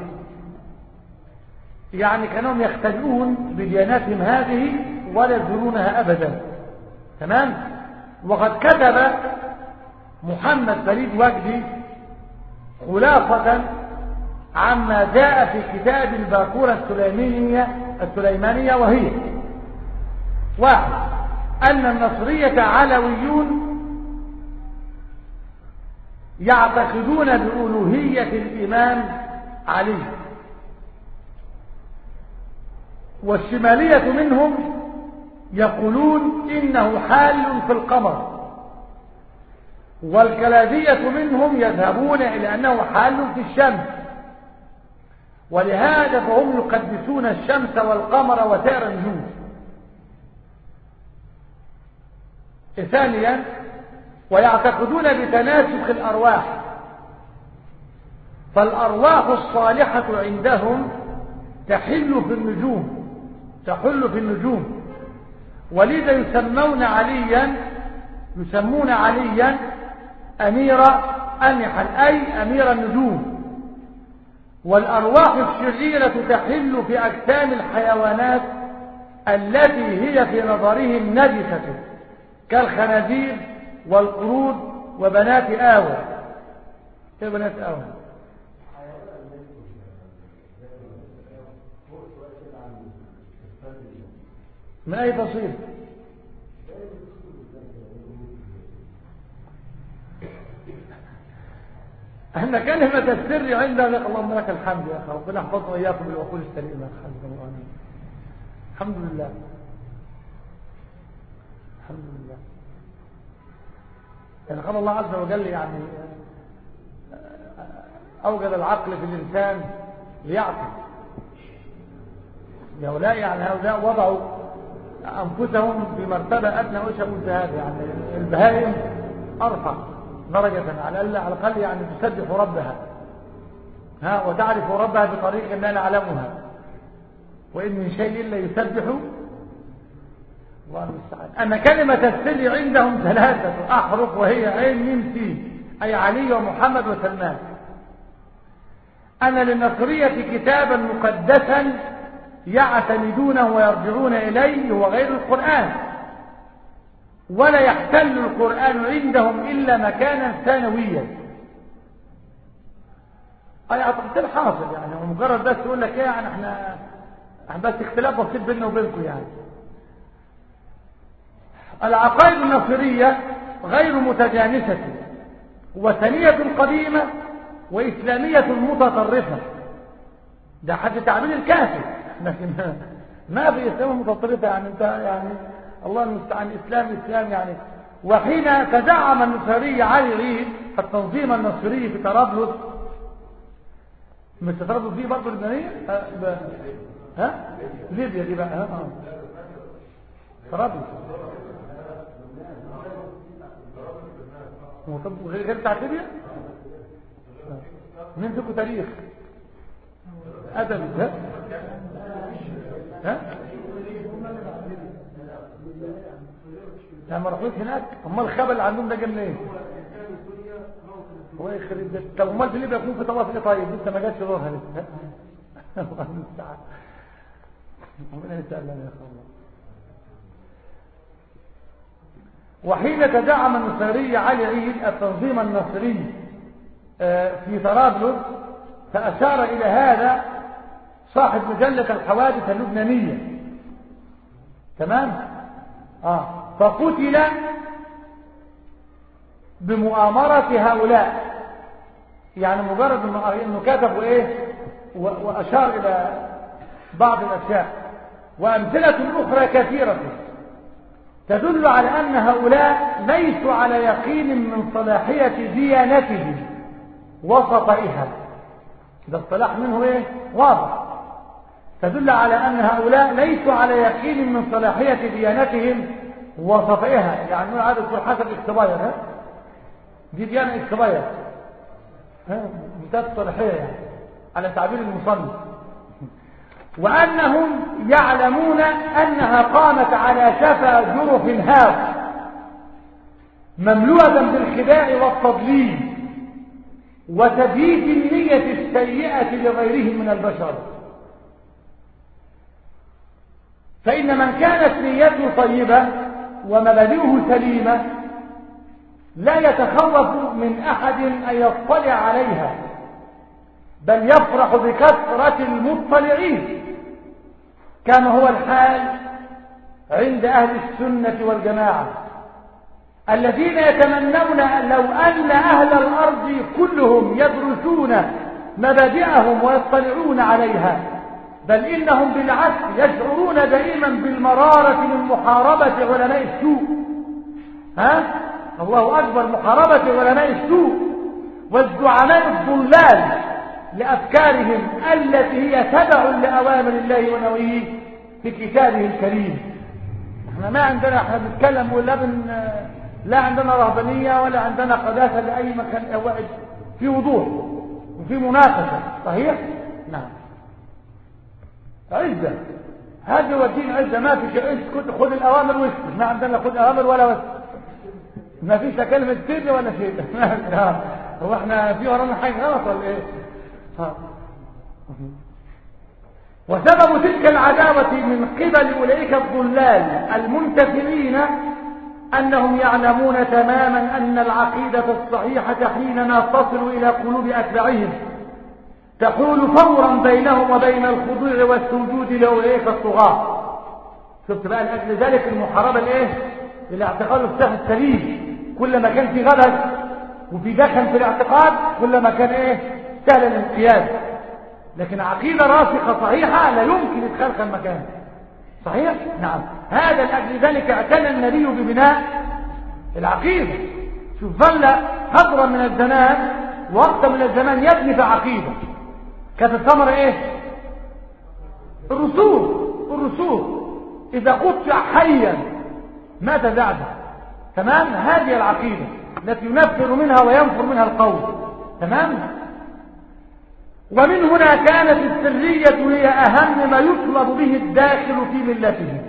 يعني كانوا يختلون بدياناتهم هذه ولا يزورونها أبدا. تمام. وقد كتب محمد فريد وجدي خلاصة عما جاء في كتاب الباكورة السليمانية السليمانية وهي واحد أن النصرية علويون يعتقدون بألوهية الإمام علي والشمالية منهم يقولون إنه حال في القمر والكلابية منهم يذهبون إلى أنه حال في الشمس ولهذا فهم يقدسون الشمس والقمر وسائر النجوم. ثانيا ويعتقدون بتناسخ الأرواح فالأرواح الصالحة عندهم تحل في النجوم تحل في النجوم ولذا يسمون عليا يسمون عليا أمير أنحا أي أمير النجوم. والأرواح الشريرة تحل في أجسام الحيوانات التي هي في نظرهم نجسة كالخنازير والقرود وبنات آوى. ايه بنات آوى؟ من أي تصير؟ احنا كلمة السر عندنا لك اللهم لك الحمد يا أخي ربنا يحفظنا وإياكم بالعقول السليمة. الحمد لله الحمد لله. يعني قال الله عز وجل يعني أوجد العقل في الإنسان ليعقل. هؤلاء يعني هؤلاء وضعوا أنفسهم في مرتبة أدنى وشبه هذا. يعني البهائم أرفع درجة على الأقل على الأقل يعني تسبح ربها ها وتعرف ربها بطريقة لا نعلمها وإن من شيء إلا يسبح الله المستعان. أن كلمة السر عندهم ثلاثة أحرف وهي عين ميم سين أي علي ومحمد وسلمان. أن للنصرية كتابا مقدسا يعتمدونه ويرجعون إليه وغير القرآن ولا يحتل القرآن عندهم إلا مكانا ثانويا. أي أعتقد حاصل يعني مجرد بس يقول لك إيه يعني إحنا بس اختلاف بسيط بيننا وبينكم. يعني العقائد النصرية غير متجانسة وثنية قديمة وإسلامية متطرفة. ده حد تعبير الكافر لكن ما في إسلام متطرفة. يعني انت يعني الله المستعان إسلام إسلام يعني. وحين تزعم النصري علي عيد التنظيم النصري في طرابلس مش طرابلس دي برضه لبنانية ها ليبيا دي بقى ها طرابلس غير بتاعت ليبيا مين فيكم تاريخ أدب؟ ها ها يعني ما رحوش هناك. امال الخبل اللي عندهم ده جاي منين؟ هو يخرب ده. طب امال في ليبيا يكون في طواف ايه؟ طيب لسه ما جاتش دورها لسه. الله المستعان. ربنا يسأل لنا يا اخوان. وحين تدعم النصيري علي عيد التنظيم النصري في طرابلس فأشار إلى هذا صاحب مجلة الحوادث اللبنانية. تمام؟ آه. فقتل بمؤامرة هؤلاء. يعني مجرد انه كتب وايه واشار الى بعض الاشياء. وامثلة اخرى كثيرة تدل على ان هؤلاء ليسوا على يقين من صلاحية ديانتهم وصفائها. ده الصلاح منه ايه واضح. تدل على ان هؤلاء ليسوا على يقين من صلاحية ديانتهم وصفائها. يعني نقول عدد كل حسب اكتباير. ها دي ديانة اكتباير منتهى الصلاحية يعني على تعبير المصنف. وأنهم يعلمون أنها قامت على شفا جرف هاو مملوءة بالخداع والتضليل وتبييت النية السيئة لغيرهم من البشر. فإن من كانت نيته طيبة ومبادئه سليمة لا يتخوف من أحد أن يطلع عليها، بل يفرح بكثرة المطلعين كما هو الحال عند أهل السنة والجماعة الذين يتمنون لو أن أهل الأرض كلهم يدرسون مبادئهم ويطلعون عليها، بل إنهم بالعكس يشعرون دائما بالمرارة من محاربة علماء السوء. ها؟ الله أكبر، محاربة علماء السوء والزعماء الضلال لأفكارهم التي هي تبع لأوامر الله ونويه في كتابه الكريم. احنا ما عندنا، احنا بنتكلم ولا بن لا عندنا رهبانية ولا عندنا قداسة لأي مكان واحد، في وضوح وفي مناقشة. صحيح؟ نعم. عزة، هذا هو الدين عزة. ما في شيء خذ الأوامر واسكت. ما عندنا خذ أوامر ولا واسكت. ما فيش كلمة سر ولا شيء. هو احنا في ورانا حاجة غلط ولا ايه؟ ها. وسبب تلك العداوة من قبل أولئك الضلال المنتفعين أنهم يعلمون تماما أن العقيدة الصحيحة حينما تصل إلى قلوب أتباعهم تحول فورا بينهم وبين الخضوع والسجود لأولئك الطغاة. شفت بقى لأجل ذلك المحاربة الايه؟ الاعتقاد الصحيح السليم. كلما كان في غلط وفي دخل في الاعتقاد كلما كان ايه؟ سهل الانقياد. لكن عقيدة راسخة صحيحة لا يمكن يتخلق المكان. صحيح؟ نعم. هذا لأجل ذلك اعتنى النبي ببناء العقيدة. شوف ظل فترة من الزمان وقت من الزمان يبني في عقيدة. كانت الثمرة ايه؟ الرسول. الرسول إذا قطع حيا مات زعزع. تمام؟ هذه العقيدة التي ينفر منها وينفر منها القول. تمام؟ ومن هنا كانت السرية هي أهم ما يطلب به الداخل في ملته.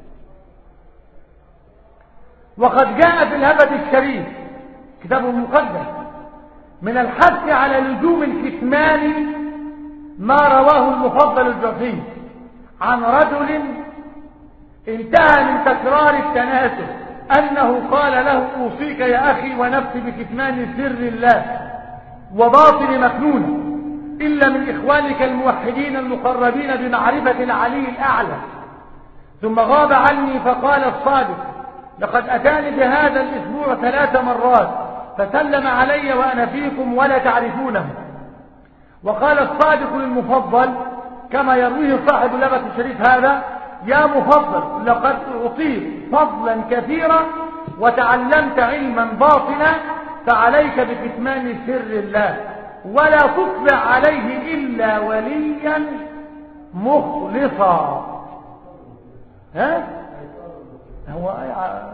وقد جاء في الهبة الشريف كتاب مقدس من الحث على لزوم الكتمان ما رواه المفضل الجعفي عن رجل انتهى من تكرار التناسل أنه قال له أوصيك يا أخي ونفسي بكتمان سر الله وباطن مكنون إلا من إخوانك الموحدين المقربين بمعرفة العلي الأعلى. ثم غاب عني فقال الصادق لقد أتاني بهذا الأسبوع ثلاث مرات فسلم علي وأنا فيكم ولا تعرفونه. وقال الصادق للمفضل كما يرويه صاحب اللبس الشريف هذا: يا مفضل لقد أعطيت فضلا كثيرا وتعلمت علما باطنا فعليك بكتمان سر الله ولا تطلع عليه إلا وليا مخلصا. ها؟ هو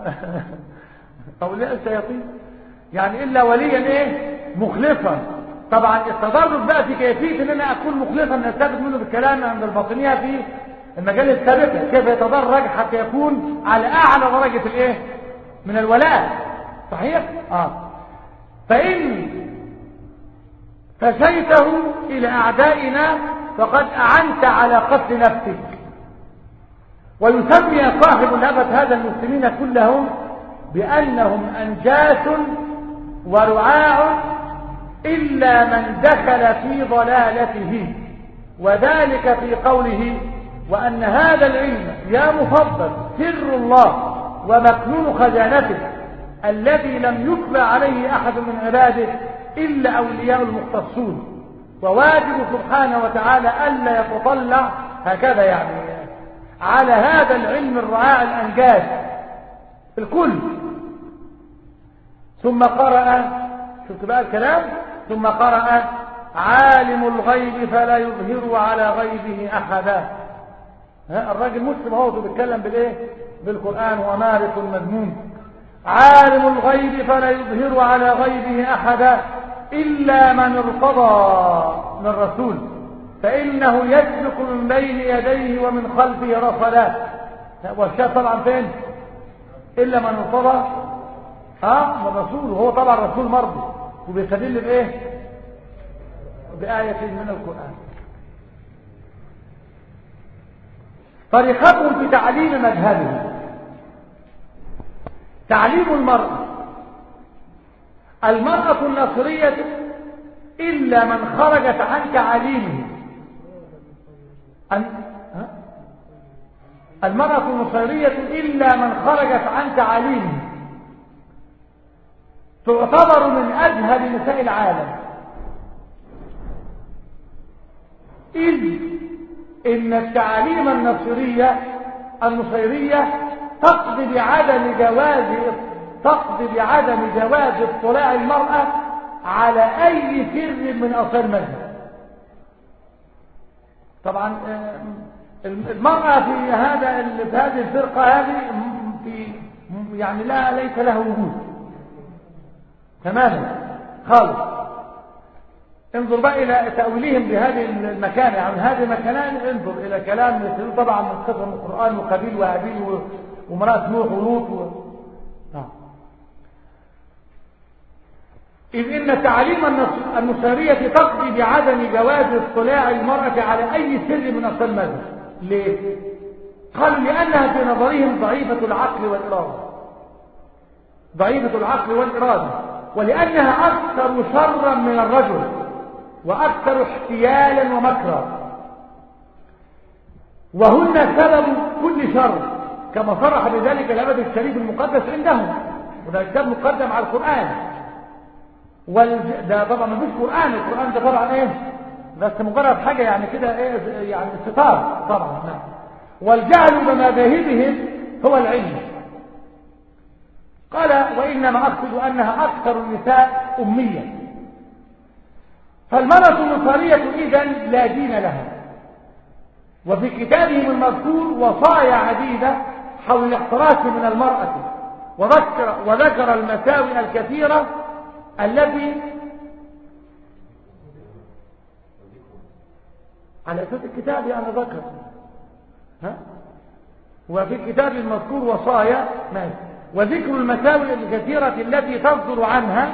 أولياء الشياطين يعني إلا وليا إيه؟ مخلصا. طبعا التدرج بقى في كيفيه ان انا اكون مخلصا نستفد منه بالكلام عند الباطنيه في المجال السابق، كيف يتدرج حتى يكون على اعلى درجه الايه من الولاء. صحيح. اه فان فشيته الى اعدائنا فقد اعنت على قتل نفسك. ويسمي صاحب الهبة هذا المسلمين كلهم بانهم انجاس ورعاع إلا من دخل في ضلالته، وذلك في قوله وأن هذا العلم يا مفضل سر الله ومكنون خزانته الذي لم يطلع عليه أحد من عباده إلا أولياء المختصون، وواجب سبحانه وتعالى ألا يتطلع هكذا يعني على هذا العلم الرعاع الأنجاز الكل. ثم قرأ، شفت بقى الكلام، ثم قرأ عالم الغيب فلا يظهر على غيبه أحدا. الراجل مسلم هو بيتكلم بالايه بالقرآن ومارس المذموم. عالم الغيب فلا يظهر على غيبه أحدا إلا من ارتضى من رسول فإنه يسلك من بين يديه ومن خلفه رصدا. والشاهد طبعا فين؟ إلا من ارتضى ها من رسول، وهو طبعا رسول مرضي وبيستدل بايه؟ بآية من القرآن. طريقتهم في تعليم مذهبهم. تعليم المرأة المرأة النصرية إلا من خرجت عن تعليمه. المرأة النصرية إلا من خرجت عن تعليمه تعتبر من أجهل نساء العالم، إذ إن التعليم النصرية النصيرية تقضي بعدم جواز تقضي بعدم جواز اطلاع المرأة على أي سر من أسرار المذهب. طبعا المرأة في هذا في هذه الفرقة هذه في يعني لا ليس له وجود تماما خالص. انظر بقى إلى تأويلهم بهذه المكانة، يعني هذه المكانان انظر إلى كلام يسير طبعا من قصة من القرآن وقبيل وهابيل ومرأة نوح ولوط و... نعم. إذ إن تعليم النصيرية تقضي بعدم جواز اطلاع المرأة على أي سر من أسرار المذهب. ليه؟ قالوا لأنها في نظرهم ضعيفة العقل والإرادة ضعيفة العقل والإرادة ولأنها أكثر شرا من الرجل وأكثر احتيالا ومكرا، وهن سبب كل شر كما صرح بذلك الأبد الشريف المقدس عندهم، وده كتاب مقدم على القرآن. والج... ده طبعا ما فيش قرآن، القرآن ده طبعا ايه بس مجرد حاجة يعني كده ايه يعني ستار طبعا. نعم. والجهل بمذاهبهم هو العلم. قال وإنما أقصد أنها أكثر النساء أمية. فالمرأة النصرية إذن لا دين لها. وفي كتابهم المذكور وصايا عديدة حول الاحتراس من المرأة، وذكر, وذكر المساوئ الكثيرة التي على أساس الكتاب يعني ذكر ها؟ وفي الكتاب المذكور وصايا ماشي وذكر المساوئ الكثيرة التي تصدر عنها،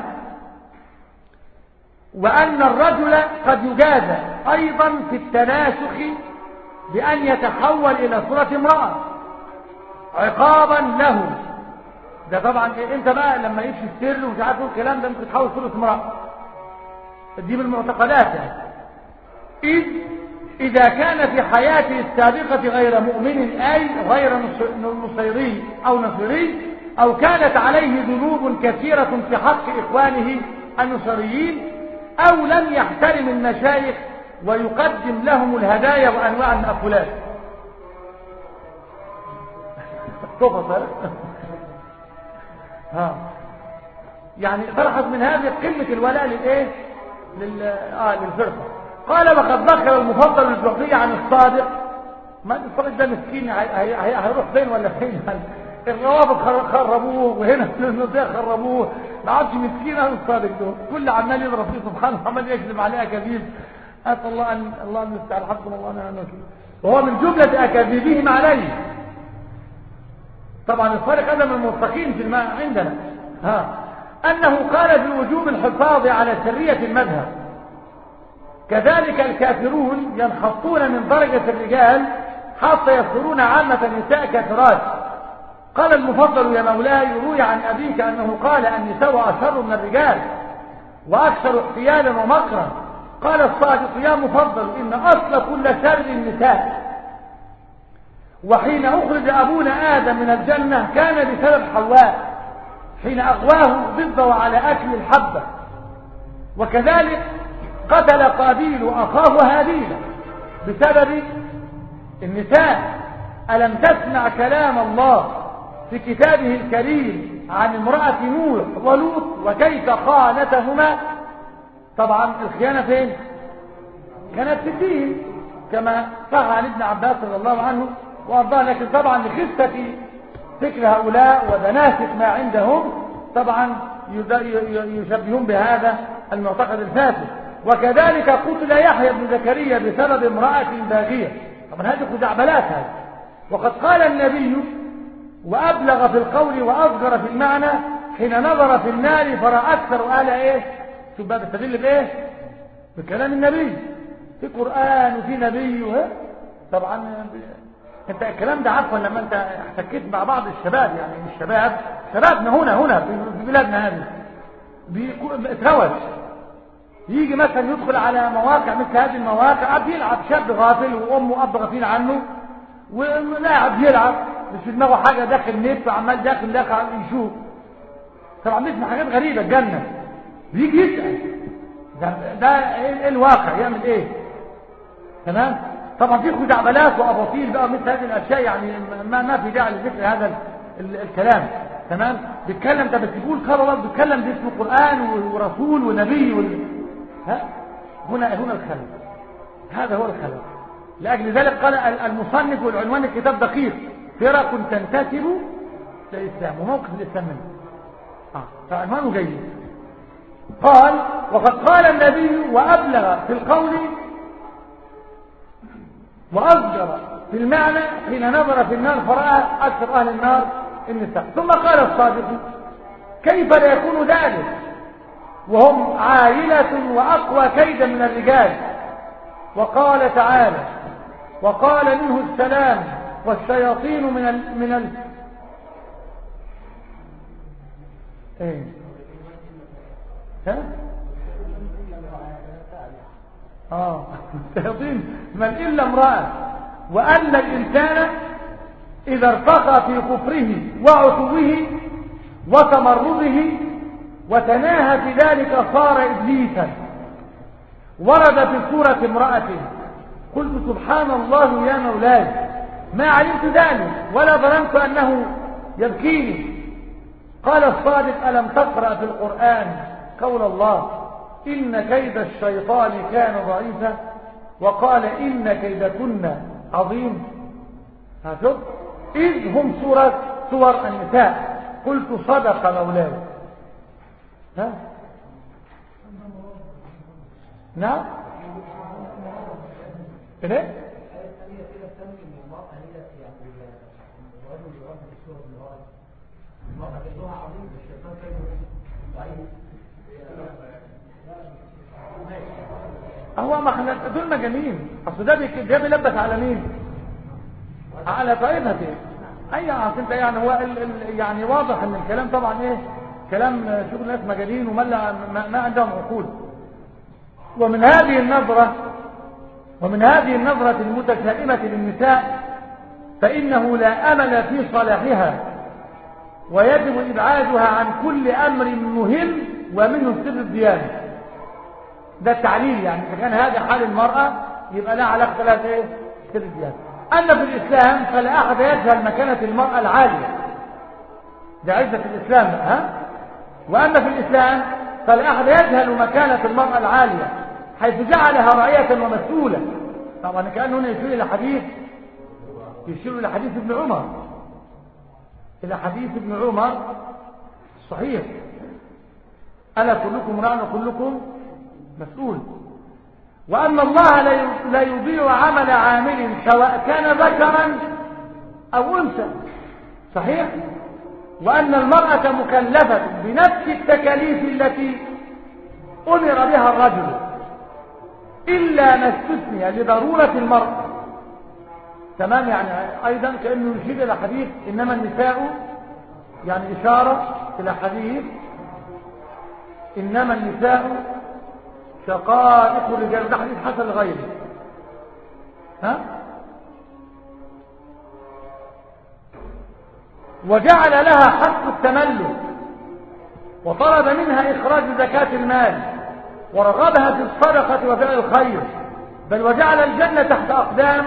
وأن الرجل قد يجازى أيضا في التناسخ بأن يتحول إلى صورة امرأة عقابا له. ده طبعا انت بقى لما يمشي السر ومش عارف الكلام ده ممكن تحول صورة امرأة، دي من المعتقدات يعني. إذ إذا كان في حياته السابقة غير مؤمن أي غير نصيري أو نصيري، أو كانت عليه ذنوب كثيرة في حق إخوانه النصريين، أو لم يحترم المشايخ ويقدم لهم الهدايا وأنواع المأكولات. تفضل ها يعني تلحظ من هذه قمة الولاء للإيه لل... آه للفرقة. قال وقد ذكر المفضل الزهري عن الصادق، ما الصادق ده مسكين هي... هي... هيروح فين ولا فين؟ الروابط خربوه، وهنا النصيحة خربوه، ما عادش مسكين اهل الصادق دول، كل عمال يضرب فيه سبحانه عمال يكذب عليه اكاذيب. اسال الله ان الله المستعان، حسبنا الله ونعم الوكيل. وهو من جمله اكاذيبهم عليه. طبعا الفارق هذا من الموثقين في الماء عندنا، ها انه قال في وجوب الحفاظ على سريه المذهب. كذلك الكافرون ينحطون من درجه الرجال حتى يصيرون عامه النساء كافرات. قال المفضل يا مولاي روي عن أبيك أنه قال النساء أشر من الرجال وأكثر احتيالا ومكرا. قال الصادق يا مفضل إن أصل كل شر النساء، وحين أخرج أبونا آدم من الجنة كان بسبب حواء حين أغواه ضده على أكل الحبة. وكذلك قتل قابيل أخاه هابيل بسبب النساء. ألم تسمع كلام الله في كتابه الكريم عن امرأة نوح ولوط وكيف خانتهما؟ طبعا الخيانة فين؟ كانت في الدين كما صح عن ابن عباس رضي الله عنه وارضاه. لكن طبعا لخفة فكر هؤلاء ودناسة ما عندهم طبعا يشبهون بهذا المعتقد الفاسد. وكذلك قتل يحيى بن زكريا بسبب امرأة باغية. طبعا هذه خزعبلات هذه. وقد قال النبي وأبلغ في القول وأصغر في المعنى حين نظر في النار فرأى أكثر أهل إيه؟ شوف بقى بيستدل بإيه؟ بكلام النبي في قرآن وفي نبي وه؟ طبعا انت الكلام ده عفوا لما انت احتكيت مع بعض الشباب، يعني الشباب شبابنا هنا هنا في بلادنا هذه اتروج يجي مثلا يدخل على مواقع مثل هذه المواقع بيلعب شاب غافل وامه واب غافلين عنه ولاعب يلعب مش في دماغه حاجه داخل نت وعمال داخل داخل يشوف. طبعا بيسمع حاجات غريبه الجنه بيجي يسال ده, ده ايه الواقع يعمل ايه؟ تمام. طبعا في خزعبلات واباطيل بقى مثل هذه الاشياء، يعني ما ما في داعي لذكر هذا ال ال الكلام. تمام. بيتكلم ده بس يقول خبر بيتكلم باسم قران ورسول ونبي وال... ها هنا هنا الخلل، هذا هو الخلل. لاجل ذلك قال المصنف والعنوان الكتاب دقيق فرق تنتسب للاسلام وموقف الاسلام منه. اه فعنوانه جيد. قال وقد قال النبي وابلغ في القول وأصغر في المعنى حين نظر في النار فرأى أكثر أهل النار النساء. ثم قال الصادق كيف لا يكون ذلك وهم عائلة وأقوى كيدا من الرجال؟ وقال تعالى وقال منه السلام والشياطين من ال من ال ايه ها اه الشياطين من الا امرأة. وان الانسان اذا ارتقى في كفره وعتوه وتمرده وتناهى في ذلك صار ابليسا. ورد في سورة امرأة قلت سبحان الله يا مولاي ما علمت ذلك ولا ظننت انه يبكيني. قال الصادق ألم تقرأ في القرآن قول الله إن كيد الشيطان كان ضعيفا وقال إن كيدكن عظيم. هشوف إذ هم سورة سور النساء. قلت صدق مولاي. ها نعم إيه هو ما احنا دول مجانين. اصل ده ده بيلبس على مين؟ على طائفته. اي عارف انت يعني هو ال ال يعني واضح ان الكلام طبعا ايه كلام شغل ناس مجانين وما ما, ما عندهم عقول. ومن هذه النظرة ومن هذه النظرة المتشائمة للنساء فإنه لا أمل في صلاحها ويجب إبعادها عن كل أمر مهم ومنه سر الديانة. ده التعليل، يعني إذا كان هذا حال المرأة يبقى لا علاقة لها إيه؟ سر الديانة. أما في الإسلام فلا أحد يجهل مكانة المرأة العالية، ده عزة الإسلام ها؟ وأما في الإسلام فلا أحد يجهل مكانة المرأة العالية حيث جعلها راعية ومسؤولة. طبعا كأنه هنا يشير إلى حديث يشير إلى حديث ابن عمر إلى حديث ابن عمر صحيح ألا كلكم راع وكلكم مسؤول. وأن الله لا يضيع عمل عامل سواء كان ذكرا أو أنثى، صحيح؟ وأن المرأة مكلفة بنفس التكاليف التي أمر بها الرجل إلا ما استثني لضرورة المرأة. تمام؟ يعني أيضا كأنه يشير إلى حديث إنما النساء، يعني إشارة إلى حديث إنما النساء شقائق الرجال، ده حديث حسن لغيره. ها؟ وجعل لها حق التملك وطلب منها إخراج زكاة المال ورغبها في الصدقة وفعل الخير، بل وجعل الجنة تحت أقدام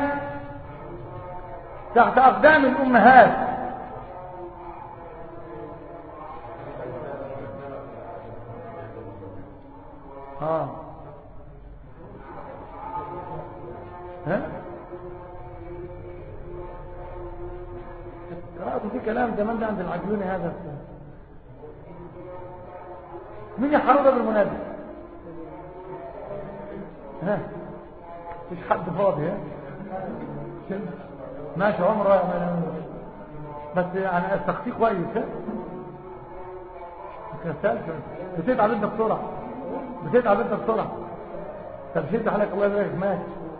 تحت أقدام الأمهات. آه. ها؟ قرأت في كلام زمان ده عند العجلوني هذا. مين يحرر بالمناسبة؟ ها؟ مش حد فاضي؟ ها؟ ماشي عمره، بس يعني استخفيه كويس. ها؟ بتتعب انت بسرعة، بتتعب انت بسرعة. طب شد حالك الله يبارك. ماشي.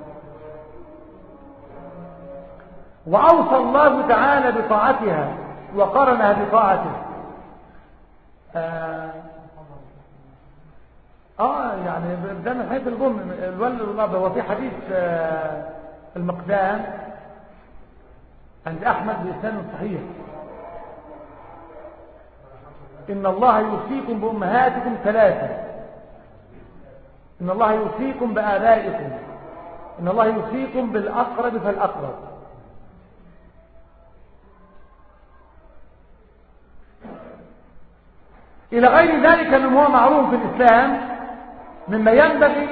وأوصى الله تعالى بطاعتها وقرنها بطاعته. آه, آه يعني ده من حيث الجمل الولد والله. هو في حديث آه المقدام عند أحمد بإسناد صحيح: إن الله يوصيكم بأمهاتكم ثلاثة، إن الله يوصيكم بآبائكم، إن الله يوصيكم بالأقرب فالأقرب. إلى غير ذلك مما هو معروف في الإسلام مما ينبغي.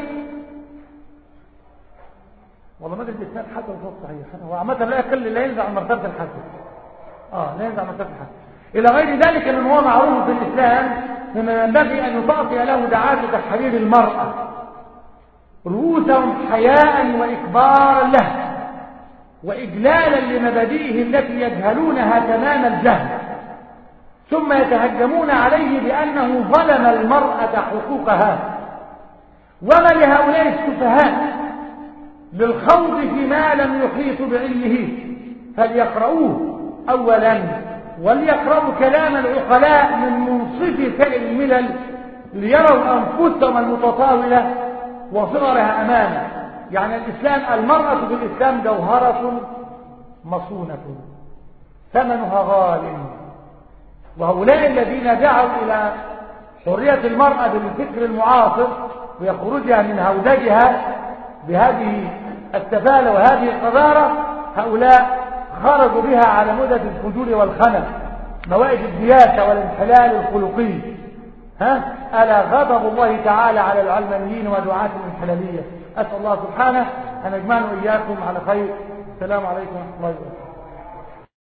والله ما ادري الإسلام حسن صوت صحيح، هو عامة لا يقل لا ينزع عن مرتبة الحسن. آه لا ينزع عن مرتبة الحسن. إلى غير ذلك مما هو معروف في الإسلام مما ينبغي أن يطاطي له دعاة تحرير المرأة رؤوسهم حياء وإكبارا له وإجلالا لمبادئه التي يجهلونها تمام الجهل، ثم يتهجمون عليه بأنه ظلم المرأة حقوقها. وما لهؤلاء السفهاء للخوض فيما لم يحيطوا بعلمه، فليقرؤوه أولا وليقرأوا كلام العقلاء من منصف سائر الملل ليروا أنفسهم المتطاولة وصغرها أمامه. يعني الإسلام، المرأة في الإسلام جوهرة مصونة ثمنها غال. وهؤلاء الذين دعوا إلى حرية المرأة بالفكر المعاصر ويخرجها من هودجها بهذه التفالة وهذه القذارة، هؤلاء خرجوا بها على مدة الفجور والخنف، موائد الدياسة والانحلال الخلقي. ها؟ ألا غضب الله تعالى على العلمانيين ودعاة الانحلالية. أسأل الله سبحانه أن يجمعنا وإياكم على خير. السلام عليكم ورحمة الله وبركاته.